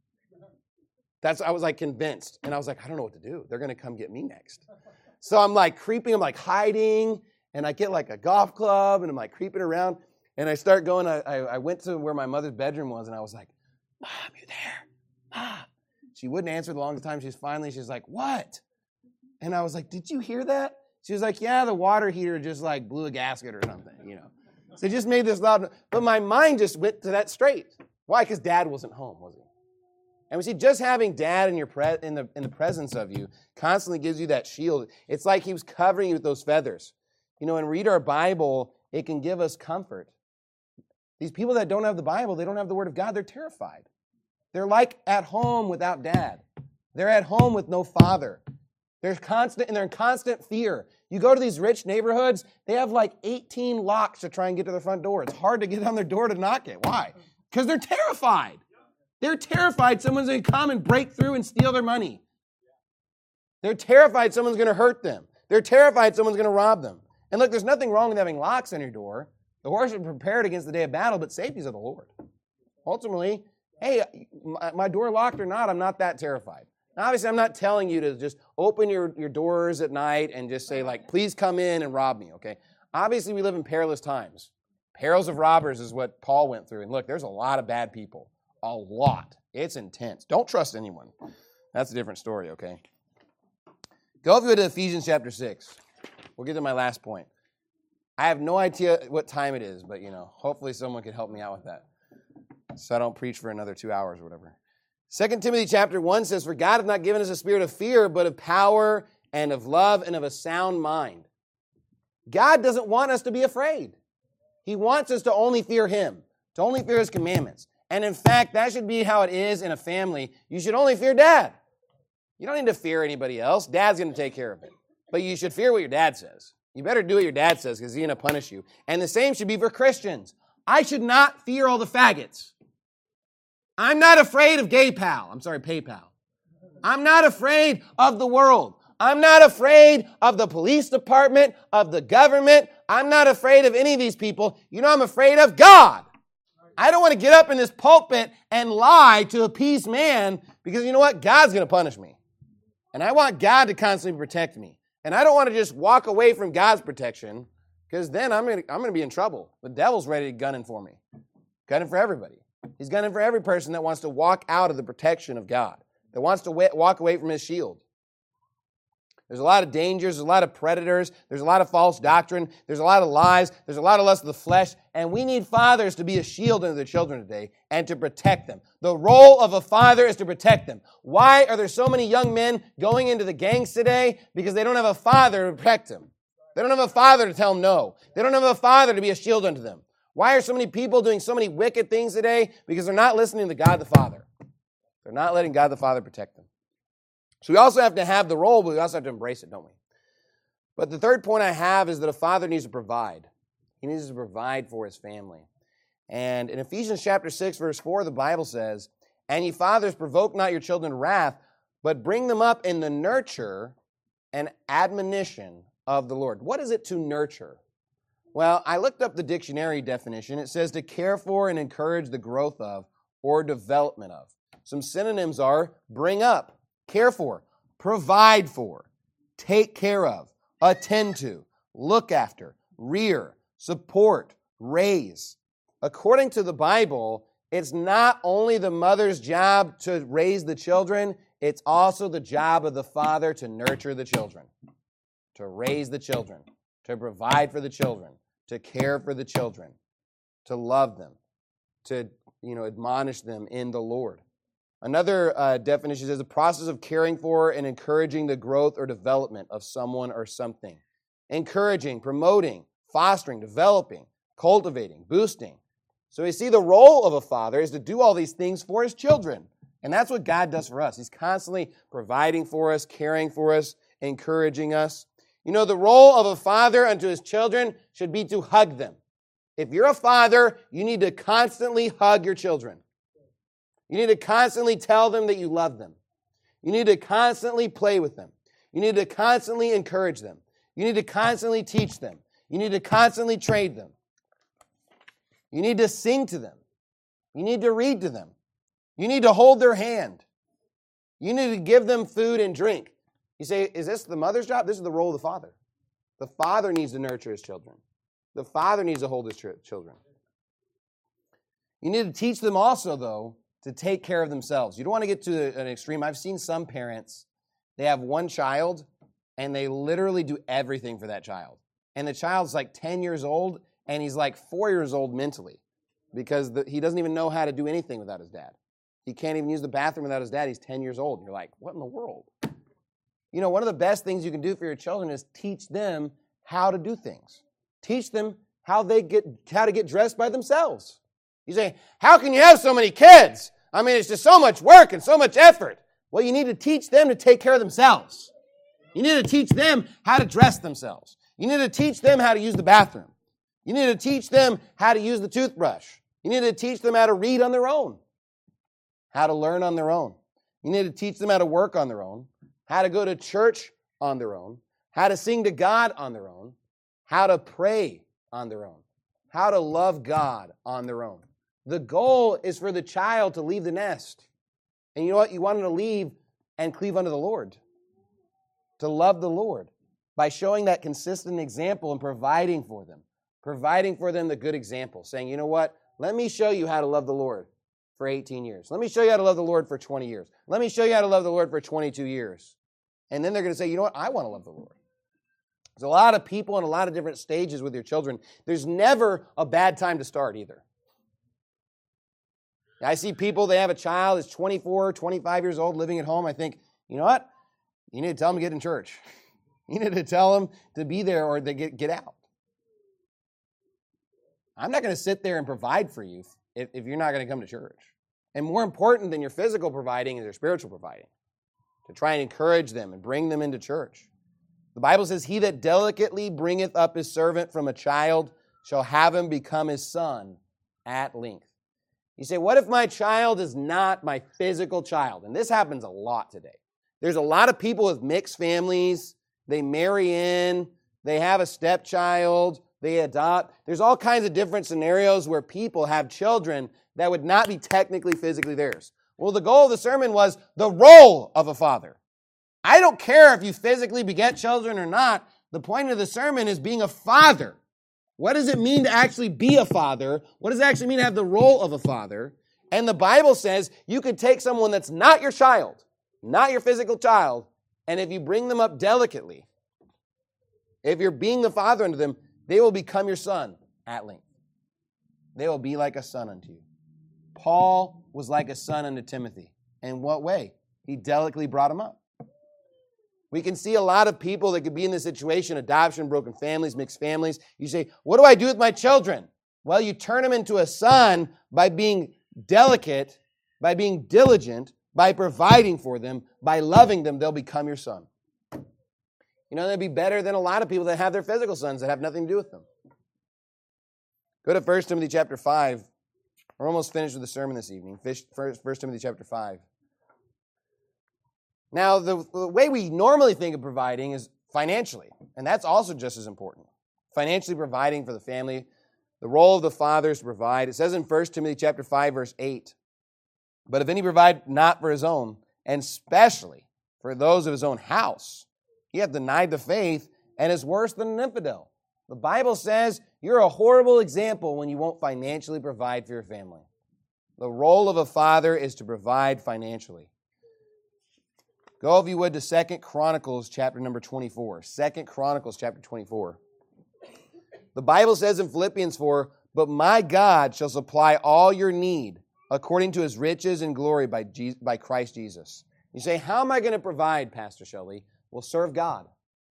That's, I was like convinced. And I was like, I don't know what to do. They're going to come get me next. So I'm like creeping, I'm like hiding, and I get like a golf club, and I'm like creeping around, and I start going, I, I, I went to where my mother's bedroom was, and I was like, Mom, you there? Mom. She wouldn't answer the longest time. She's finally, she's like, what? And I was like, did you hear that? She was like, yeah, the water heater just like blew a gasket or something, you know. So it just made this loud, but my mind just went to that straight. Why? Because Dad wasn't home, was he? And we see just having Dad in your pre- in the in the presence of you constantly gives you that shield. It's like he was covering you with those feathers. You know, and read our Bible, it can give us comfort. These people that don't have the Bible, they don't have the Word of God, they're terrified. They're like at home without Dad. They're at home with no father. They're constant, and they're in constant fear. You go to these rich neighborhoods, they have like eighteen locks to try and get to their front door. It's hard to get on their door to knock it. Why? Because they're terrified. They're terrified someone's going to come and break through and steal their money. They're terrified someone's going to hurt them. They're terrified someone's going to rob them. And look, there's nothing wrong with having locks on your door. The horse is prepared against the day of battle, but safety is of the Lord. Ultimately, hey, my, my door locked or not, I'm not that terrified. Now, obviously, I'm not telling you to just open your, your doors at night and just say, like, please come in and rob me, okay? Obviously, we live in perilous times. Perils of robbers is what Paul went through. And look, there's a lot of bad people. A lot. It's intense. Don't trust anyone. That's a different story, okay? Go over to Ephesians chapter six. We'll get to my last point. I have no idea what time it is, but, you know, hopefully someone can help me out with that so I don't preach for another two hours or whatever. Second Timothy chapter one says, "For God hath not given us a spirit of fear, but of power and of love and of a sound mind." God doesn't want us to be afraid. He wants us to only fear Him, to only fear His commandments. And in fact, that should be how it is in a family. You should only fear Dad. You don't need to fear anybody else. Dad's going to take care of it. But you should fear what your dad says. You better do what your dad says because he's going to punish you. And the same should be for Christians. I should not fear all the faggots. I'm not afraid of gay pal. I'm sorry, PayPal. I'm not afraid of the world. I'm not afraid of the police department, of the government. I'm not afraid of any of these people. You know I'm afraid of? God. I don't want to get up in this pulpit and lie to appease man because you know what? God's going to punish me. And I want God to constantly protect me. And I don't want to just walk away from God's protection because then I'm going to, I'm going to be in trouble. The devil's ready to gun in for me. Gunning for everybody. He's gunning for every person that wants to walk out of the protection of God, that wants to walk away from His shield. There's a lot of dangers, there's a lot of predators, there's a lot of false doctrine, there's a lot of lies, there's a lot of lust of the flesh, and we need fathers to be a shield unto their children today and to protect them. The role of a father is to protect them. Why are there so many young men going into the gangs today? Because they don't have a father to protect them. They don't have a father to tell them no. They don't have a father to be a shield unto them. Why are so many people doing so many wicked things today? Because they're not listening to God the Father. They're not letting God the Father protect them. So we also have to have the role, but we also have to embrace it, don't we? But the third point I have is that a father needs to provide. He needs to provide for his family. And in Ephesians chapter six, verse four, the Bible says, "And ye fathers, provoke not your children to wrath, but bring them up in the nurture and admonition of the Lord." What is it to nurture? Well, I looked up the dictionary definition. It says to care for and encourage the growth of or development of. Some synonyms are bring up, care for, provide for, take care of, attend to, look after, rear, support, raise. According to the Bible, it's not only the mother's job to raise the children, it's also the job of the father to nurture the children, to raise the children, to provide for the children, to care for the children, to love them, to, you know, admonish them in the Lord. Another uh, definition is the process of caring for and encouraging the growth or development of someone or something. Encouraging, promoting, fostering, developing, cultivating, boosting. So you see, the role of a father is to do all these things for his children. And that's what God does for us. He's constantly providing for us, caring for us, encouraging us. You know, the role of a father unto his children should be to hug them. If you're a father, you need to constantly hug your children. You need to constantly tell them that you love them. You need to constantly play with them. You need to constantly encourage them. You need to constantly teach them. You need to constantly train them. You need to sing to them. You need to read to them. You need to hold their hand. You need to give them food and drink. You say, is this the mother's job? This is the role of the father. The father needs to nurture his children. The father needs to hold his children. You need to teach them also, though, to take care of themselves. You don't want to get to an extreme. I've seen some parents, they have one child, and they literally do everything for that child. And the child's like ten years old, and he's like four years old mentally because the, he doesn't even know how to do anything without his dad. He can't even use the bathroom without his dad. He's ten years old. And you're like, what in the world? You know, one of the best things you can do for your children is teach them how to do things. Teach them how they get how to get dressed by themselves. You say, how can you have so many kids? I mean, it's just so much work and so much effort. Well, you need to teach them to take care of themselves. You need to teach them how to dress themselves. You need to teach them how to use the bathroom. You need to teach them how to use the toothbrush. You need to teach them how to read on their own, how to learn on their own. You need to teach them how to work on their own, how to go to church on their own, how to sing to God on their own, how to pray on their own, how to love God on their own. The goal is for the child to leave the nest. And you know what? You want them to leave and cleave unto the Lord, to love the Lord by showing that consistent example and providing for them, providing for them the good example, saying, you know what? Let me show you how to love the Lord for eighteen years. Let me show you how to love the Lord for twenty years. Let me show you how to love the Lord for twenty-two years. And then they're going to say, you know what? I want to love the Lord. There's a lot of people in a lot of different stages with your children. There's never a bad time to start either. I see people, they have a child that's twenty-four, twenty-five years old living at home. I think, you know what? You need to tell them to get in church. You need to tell them to be there or to get, get out. I'm not going to sit there and provide for you if, if you're not going to come to church. And more important than your physical providing is your spiritual providing, to try and encourage them and bring them into church. The Bible says, he that delicately bringeth up his servant from a child shall have him become his son at length. You say, what if my child is not my physical child? And this happens a lot today. There's a lot of people with mixed families. They marry in. They have a stepchild. They adopt. There's all kinds of different scenarios where people have children that would not be technically physically theirs. Well, the goal of the sermon was the role of a father. I don't care if you physically beget children or not. The point of the sermon is being a father. What does it mean to actually be a father? What does it actually mean to have the role of a father? And the Bible says you could take someone that's not your child, not your physical child, and if you bring them up delicately, if you're being the father unto them, they will become your son at length. They will be like a son unto you. Paul was like a son unto Timothy. In what way? He delicately brought him up. We can see a lot of people that could be in this situation, adoption, broken families, mixed families. You say, what do I do with my children? Well, you turn them into a son by being delicate, by being diligent, by providing for them, by loving them, they'll become your son. You know, they'd be better than a lot of people that have their physical sons that have nothing to do with them. Go to First Timothy chapter five. We're almost finished with the sermon this evening. First Timothy chapter five. Now, the, the way we normally think of providing is financially, and that's also just as important. Financially providing for the family, the role of the father is to provide. It says in First Timothy chapter five, verse eight, but if any provide not for his own, and especially for those of his own house, he hath denied the faith and is worse than an infidel. The Bible says you're a horrible example when you won't financially provide for your family. The role of a father is to provide financially. Go, if you would, to Second Chronicles chapter number twenty-four. Second Chronicles chapter twenty-four. The Bible says in Philippians four, but my God shall supply all your need according to his riches and glory by, Je- by Christ Jesus. You say, how am I going to provide, Pastor Shelley? Well, serve God.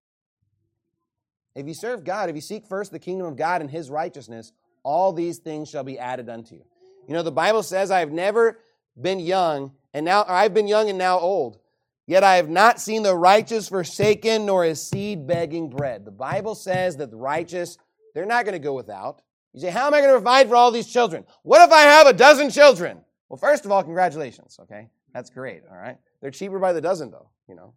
If you serve God, if you seek first the kingdom of God and his righteousness, all these things shall be added unto you. You know, the Bible says, I have never been young, and now or I've been young and now old. Yet I have not seen the righteous forsaken, nor his seed begging bread. The Bible says that the righteous, they're not going to go without. You say, how am I going to provide for all these children? What if I have a dozen children? Well, first of all, congratulations, okay? That's great, all right? They're cheaper by the dozen, though, you know.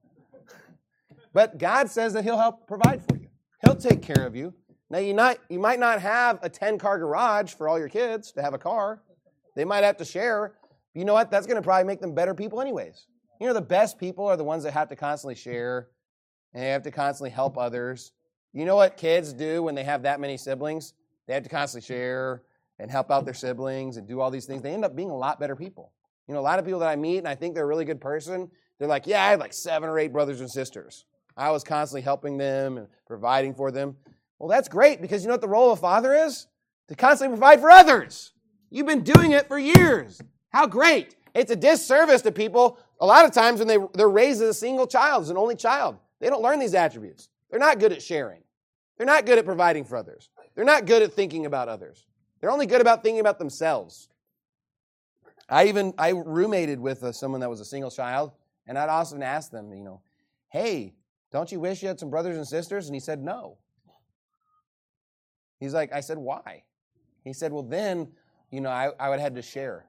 But God says that he'll help provide for you. He'll take care of you. Now, you not you might not have a ten-car garage for all your kids to have a car. They might have to share. But you know what? That's going to probably make them better people anyways. You know, the best people are the ones that have to constantly share, and they have to constantly help others. You know what kids do when they have that many siblings? They have to constantly share and help out their siblings and do all these things. They end up being a lot better people. You know, a lot of people that I meet, and I think they're a really good person, they're like, yeah, I have like seven or eight brothers and sisters. I was constantly helping them and providing for them. Well, that's great, because you know what the role of a father is? To constantly provide for others. You've been doing it for years. How great. It's a disservice to people a lot of times when they, they're raised as a single child, as an only child. They don't learn these attributes. They're not good at sharing. They're not good at providing for others. They're not good at thinking about others. They're only good about thinking about themselves. I even, I roommated with uh, someone that was a single child, and I'd often ask them, you know, hey, Don't you wish you had some brothers and sisters? And he said, no. He's like, I said, why? He said, well, then, you know, I, I would have had to share.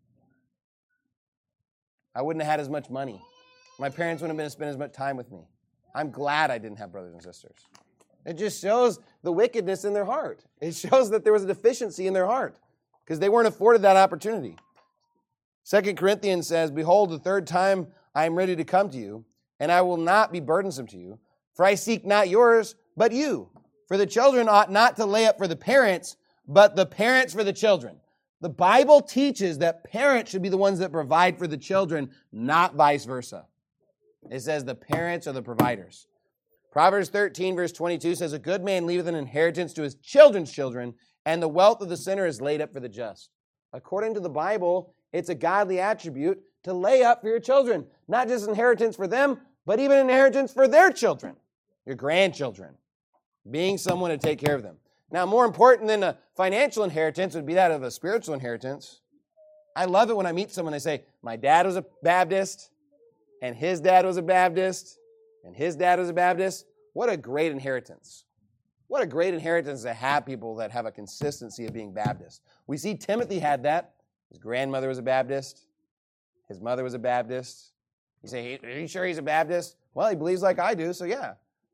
I wouldn't have had as much money. My parents wouldn't have been to spend as much time with me. I'm glad I didn't have brothers and sisters. It just shows the wickedness in their heart. It shows that there was a deficiency in their heart because they weren't afforded that opportunity. Second Corinthians says, behold, the third time I am ready to come to you, and I will not be burdensome to you, for I seek not yours, but you. For the children ought not to lay up for the parents, but the parents for the children. The Bible teaches that parents should be the ones that provide for the children, not vice versa. It says the parents are the providers. Proverbs thirteen, verse twenty-two says, a good man leaveth an inheritance to his children's children, and the wealth of the sinner is laid up for the just. According to the Bible, it's a godly attribute to lay up for your children. Not just inheritance for them, but even inheritance for their children, your grandchildren. Being someone to take care of them. Now, more important than a financial inheritance would be that of a spiritual inheritance. I love it when I meet someone, they say, my dad was a Baptist, and his dad was a Baptist, and his dad was a Baptist. What a great inheritance. What a great inheritance to have people that have a consistency of being Baptist. We see Timothy had that. His grandmother was a Baptist. His mother was a Baptist. You say, are you sure he's a Baptist? Well, he believes like I do, so yeah.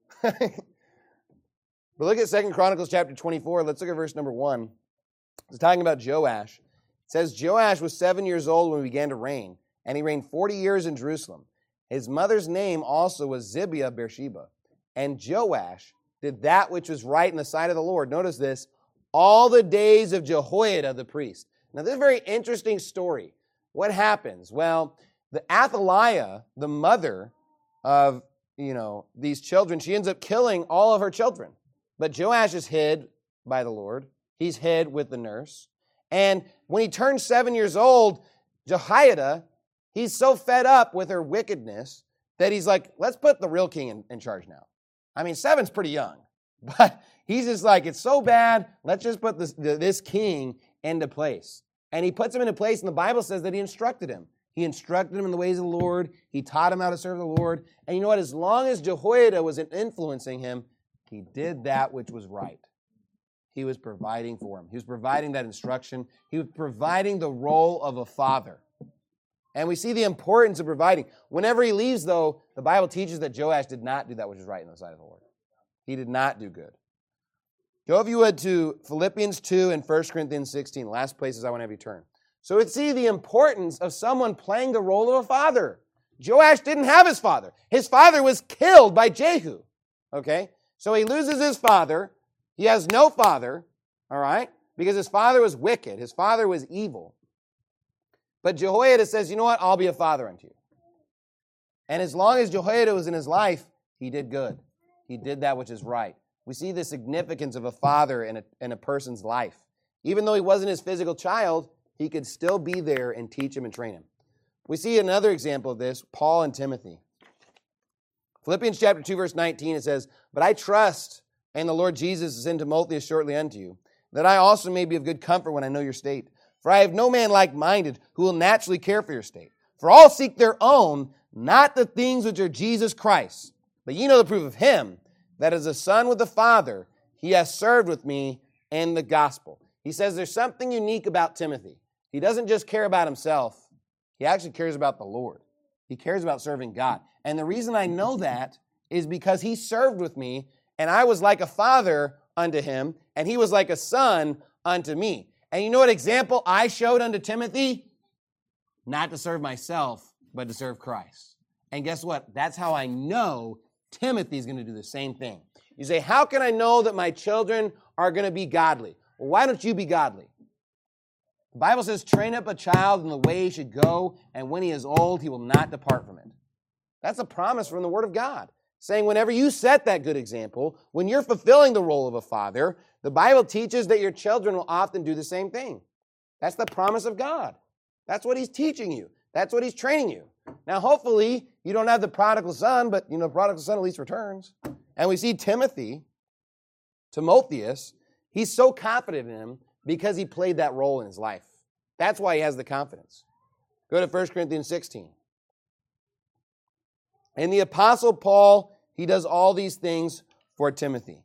But look at Second Chronicles chapter twenty-four. Let's look at verse number one. It's talking about Joash. It says, Joash was seven years old when he began to reign, and he reigned forty years in Jerusalem. His mother's name also was Zibiah Beersheba. And Joash did that which was right in the sight of the Lord. Notice this, all the days of Jehoiada the priest. Now, this is a very interesting story. What happens? Well, the Athaliah, the mother of, you know, these children, she ends up killing all of her children. But Joash is hid by the Lord. He's hid with the nurse. And when he turns seven years old, Jehoiada, he's so fed up with her wickedness that he's like, let's put the real king in, in charge now. I mean, seven's pretty young. But he's just like, it's so bad, let's just put this, this king into place. And he puts him into place, and the Bible says that he instructed him. He instructed him in the ways of the Lord. He taught him how to serve the Lord. And you know what? As long as Jehoiada was influencing him, he did that which was right. He was providing for him. He was providing that instruction. He was providing the role of a father. And we see the importance of providing. Whenever he leaves, though, the Bible teaches that Joash did not do that which was right in the sight of the Lord. He did not do good. Go, if you would, to Philippians two and First Corinthians sixteen. Last places I want to have you turn. So we see the importance of someone playing the role of a father. Joash didn't have his father. His father was killed by Jehu. Okay? So he loses his father. He has no father, all right? Because his father was wicked. His father was evil. But Jehoiada says, you know what? I'll be a father unto you. And as long as Jehoiada was in his life, he did good. He did that which is right. We see the significance of a father in a, in a person's life. Even though he wasn't his physical child, he could still be there and teach him and train him. We see another example of this, Paul and Timothy. Philippians chapter two, verse nineteen, it says, but I trust in the Lord Jesus to send Timotheus shortly unto you, that I also may be of good comfort when I know your state. For I have no man like-minded who will naturally care for your state. For all seek their own, not the things which are Jesus Christ. But ye know the proof of him, that as a son with the Father, he has served with me in the gospel. He says there's something unique about Timothy. He doesn't just care about himself. He actually cares about the Lord. He cares about serving God. And the reason I know that is because he served with me, and I was like a father unto him, and he was like a son unto me. And you know what example I showed unto Timothy? Not to serve myself, but to serve Christ. And guess what? That's how I know Timothy's going to do the same thing. You say, how can I know that my children are going to be godly? Well, why don't you be godly? The Bible says, train up a child in the way he should go, and when he is old, he will not depart from it. That's a promise from the Word of God, saying whenever you set that good example, when you're fulfilling the role of a father, the Bible teaches that your children will often do the same thing. That's the promise of God. That's what he's teaching you. That's what he's training you. Now, hopefully, you don't have the prodigal son, but, you know, the prodigal son at least returns. And we see Timothy, Timotheus, he's so confident in him because he played that role in his life. That's why he has the confidence. Go to First Corinthians sixteen. And the Apostle Paul, he does all these things for Timothy.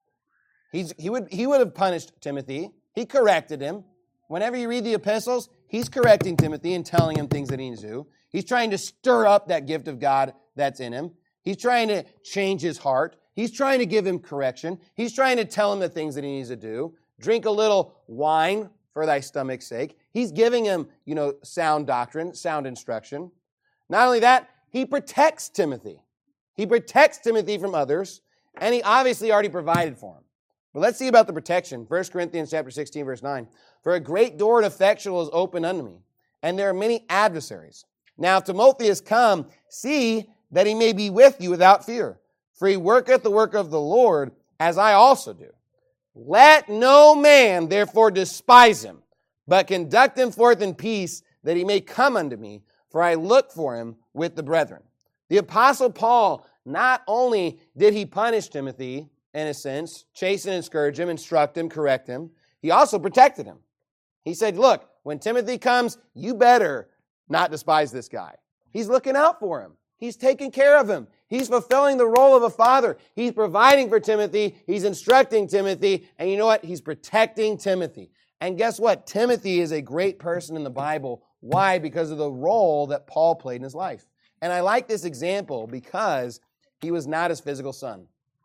He's, he would, he would have punished Timothy. He corrected him. Whenever you read the epistles, he's correcting Timothy and telling him things that he needs to do. He's trying to stir up that gift of God that's in him. He's trying to change his heart. He's trying to give him correction. He's trying to tell him the things that he needs to do. Drink a little wine for thy stomach's sake. He's giving him, you know, sound doctrine, sound instruction. Not only that, he protects Timothy. He protects Timothy from others, and he obviously already provided for him. But let's see about the protection. First Corinthians chapter sixteen, verse nine. For a great door and effectual is open unto me, and there are many adversaries. Now if Timothy is come, see that he may be with you without fear. For he worketh the work of the Lord, as I also do. Let no man therefore despise him, but conduct him forth in peace, that he may come unto me, for I look for him with the brethren. The Apostle Paul, not only did he punish Timothy, in a sense, chasten and scourge him, instruct him, correct him, he also protected him. He said, look, when Timothy comes, you better not despise this guy. He's looking out for him. He's taking care of him. He's fulfilling the role of a father. He's providing for Timothy. He's instructing Timothy. And you know what? He's protecting Timothy. And guess what? Timothy is a great person in the Bible. Why? Because of the role that Paul played in his life. And I like this example because he was not his physical son.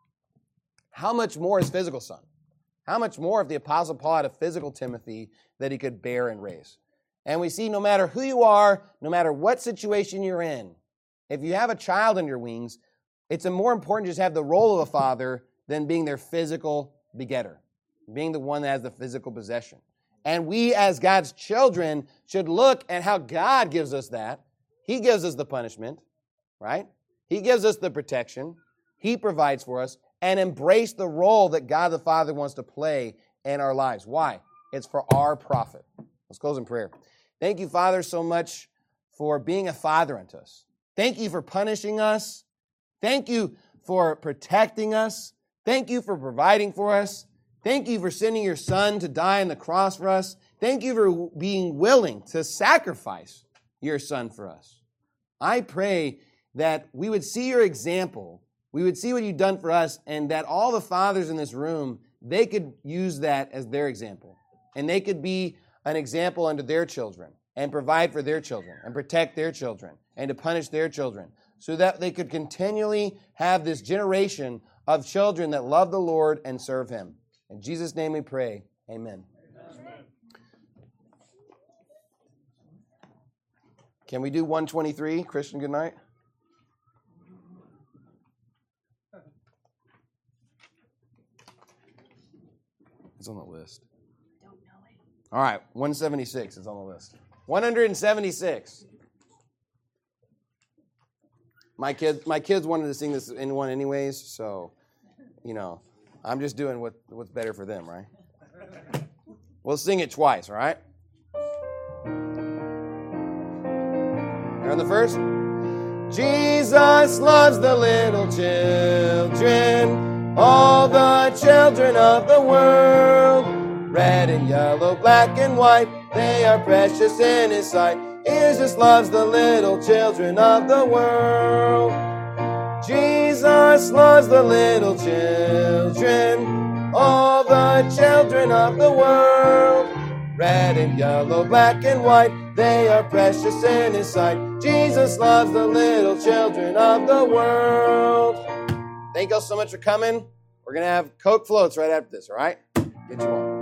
How much more his physical son? How much more if the Apostle Paul had a physical Timothy that he could bear and raise? And we see no matter who you are, no matter what situation you're in, if you have a child in your wings, it's more important to just have the role of a father than being their physical begetter, being the one that has the physical possession. And we as God's children should look at how God gives us that. He gives us the punishment, right? He gives us the protection. He provides for us, and embrace the role that God the Father wants to play in our lives. Why? It's for our profit. Let's close in prayer. Thank you, Father, so much for being a father unto us. Thank you for punishing us. Thank you for protecting us. Thank you for providing for us. Thank you for sending your Son to die on the cross for us. Thank you for being willing to sacrifice your Son for us. I pray that we would see your example, we would see what you've done for us, and that all the fathers in this room, they could use that as their example. And they could be an example unto their children, and provide for their children, and protect their children, and to punish their children, so that they could continually have this generation of children that love the Lord and serve Him. In Jesus' name we pray. Amen. Amen. Can we do one twenty-three? Christian, good night. It's on the list. Don't know it. All right, one seventy-six is on the list. one seventy-six. My kids, my kids wanted to sing this in one anyways, so, you know, I'm just doing what, what's better for them, right? We'll sing it twice, all right? You're on the first? Jesus loves the little children, all the children of the world. Red and yellow, black and white, they are precious in His sight. He just loves the little children of the world. Jesus loves the little children, all the children of the world. Red and yellow, black and white, they are precious in His sight. Jesus loves the little children of the world. Thank you all so much for coming. We're going to have Coke floats right after this, all right? Get you one.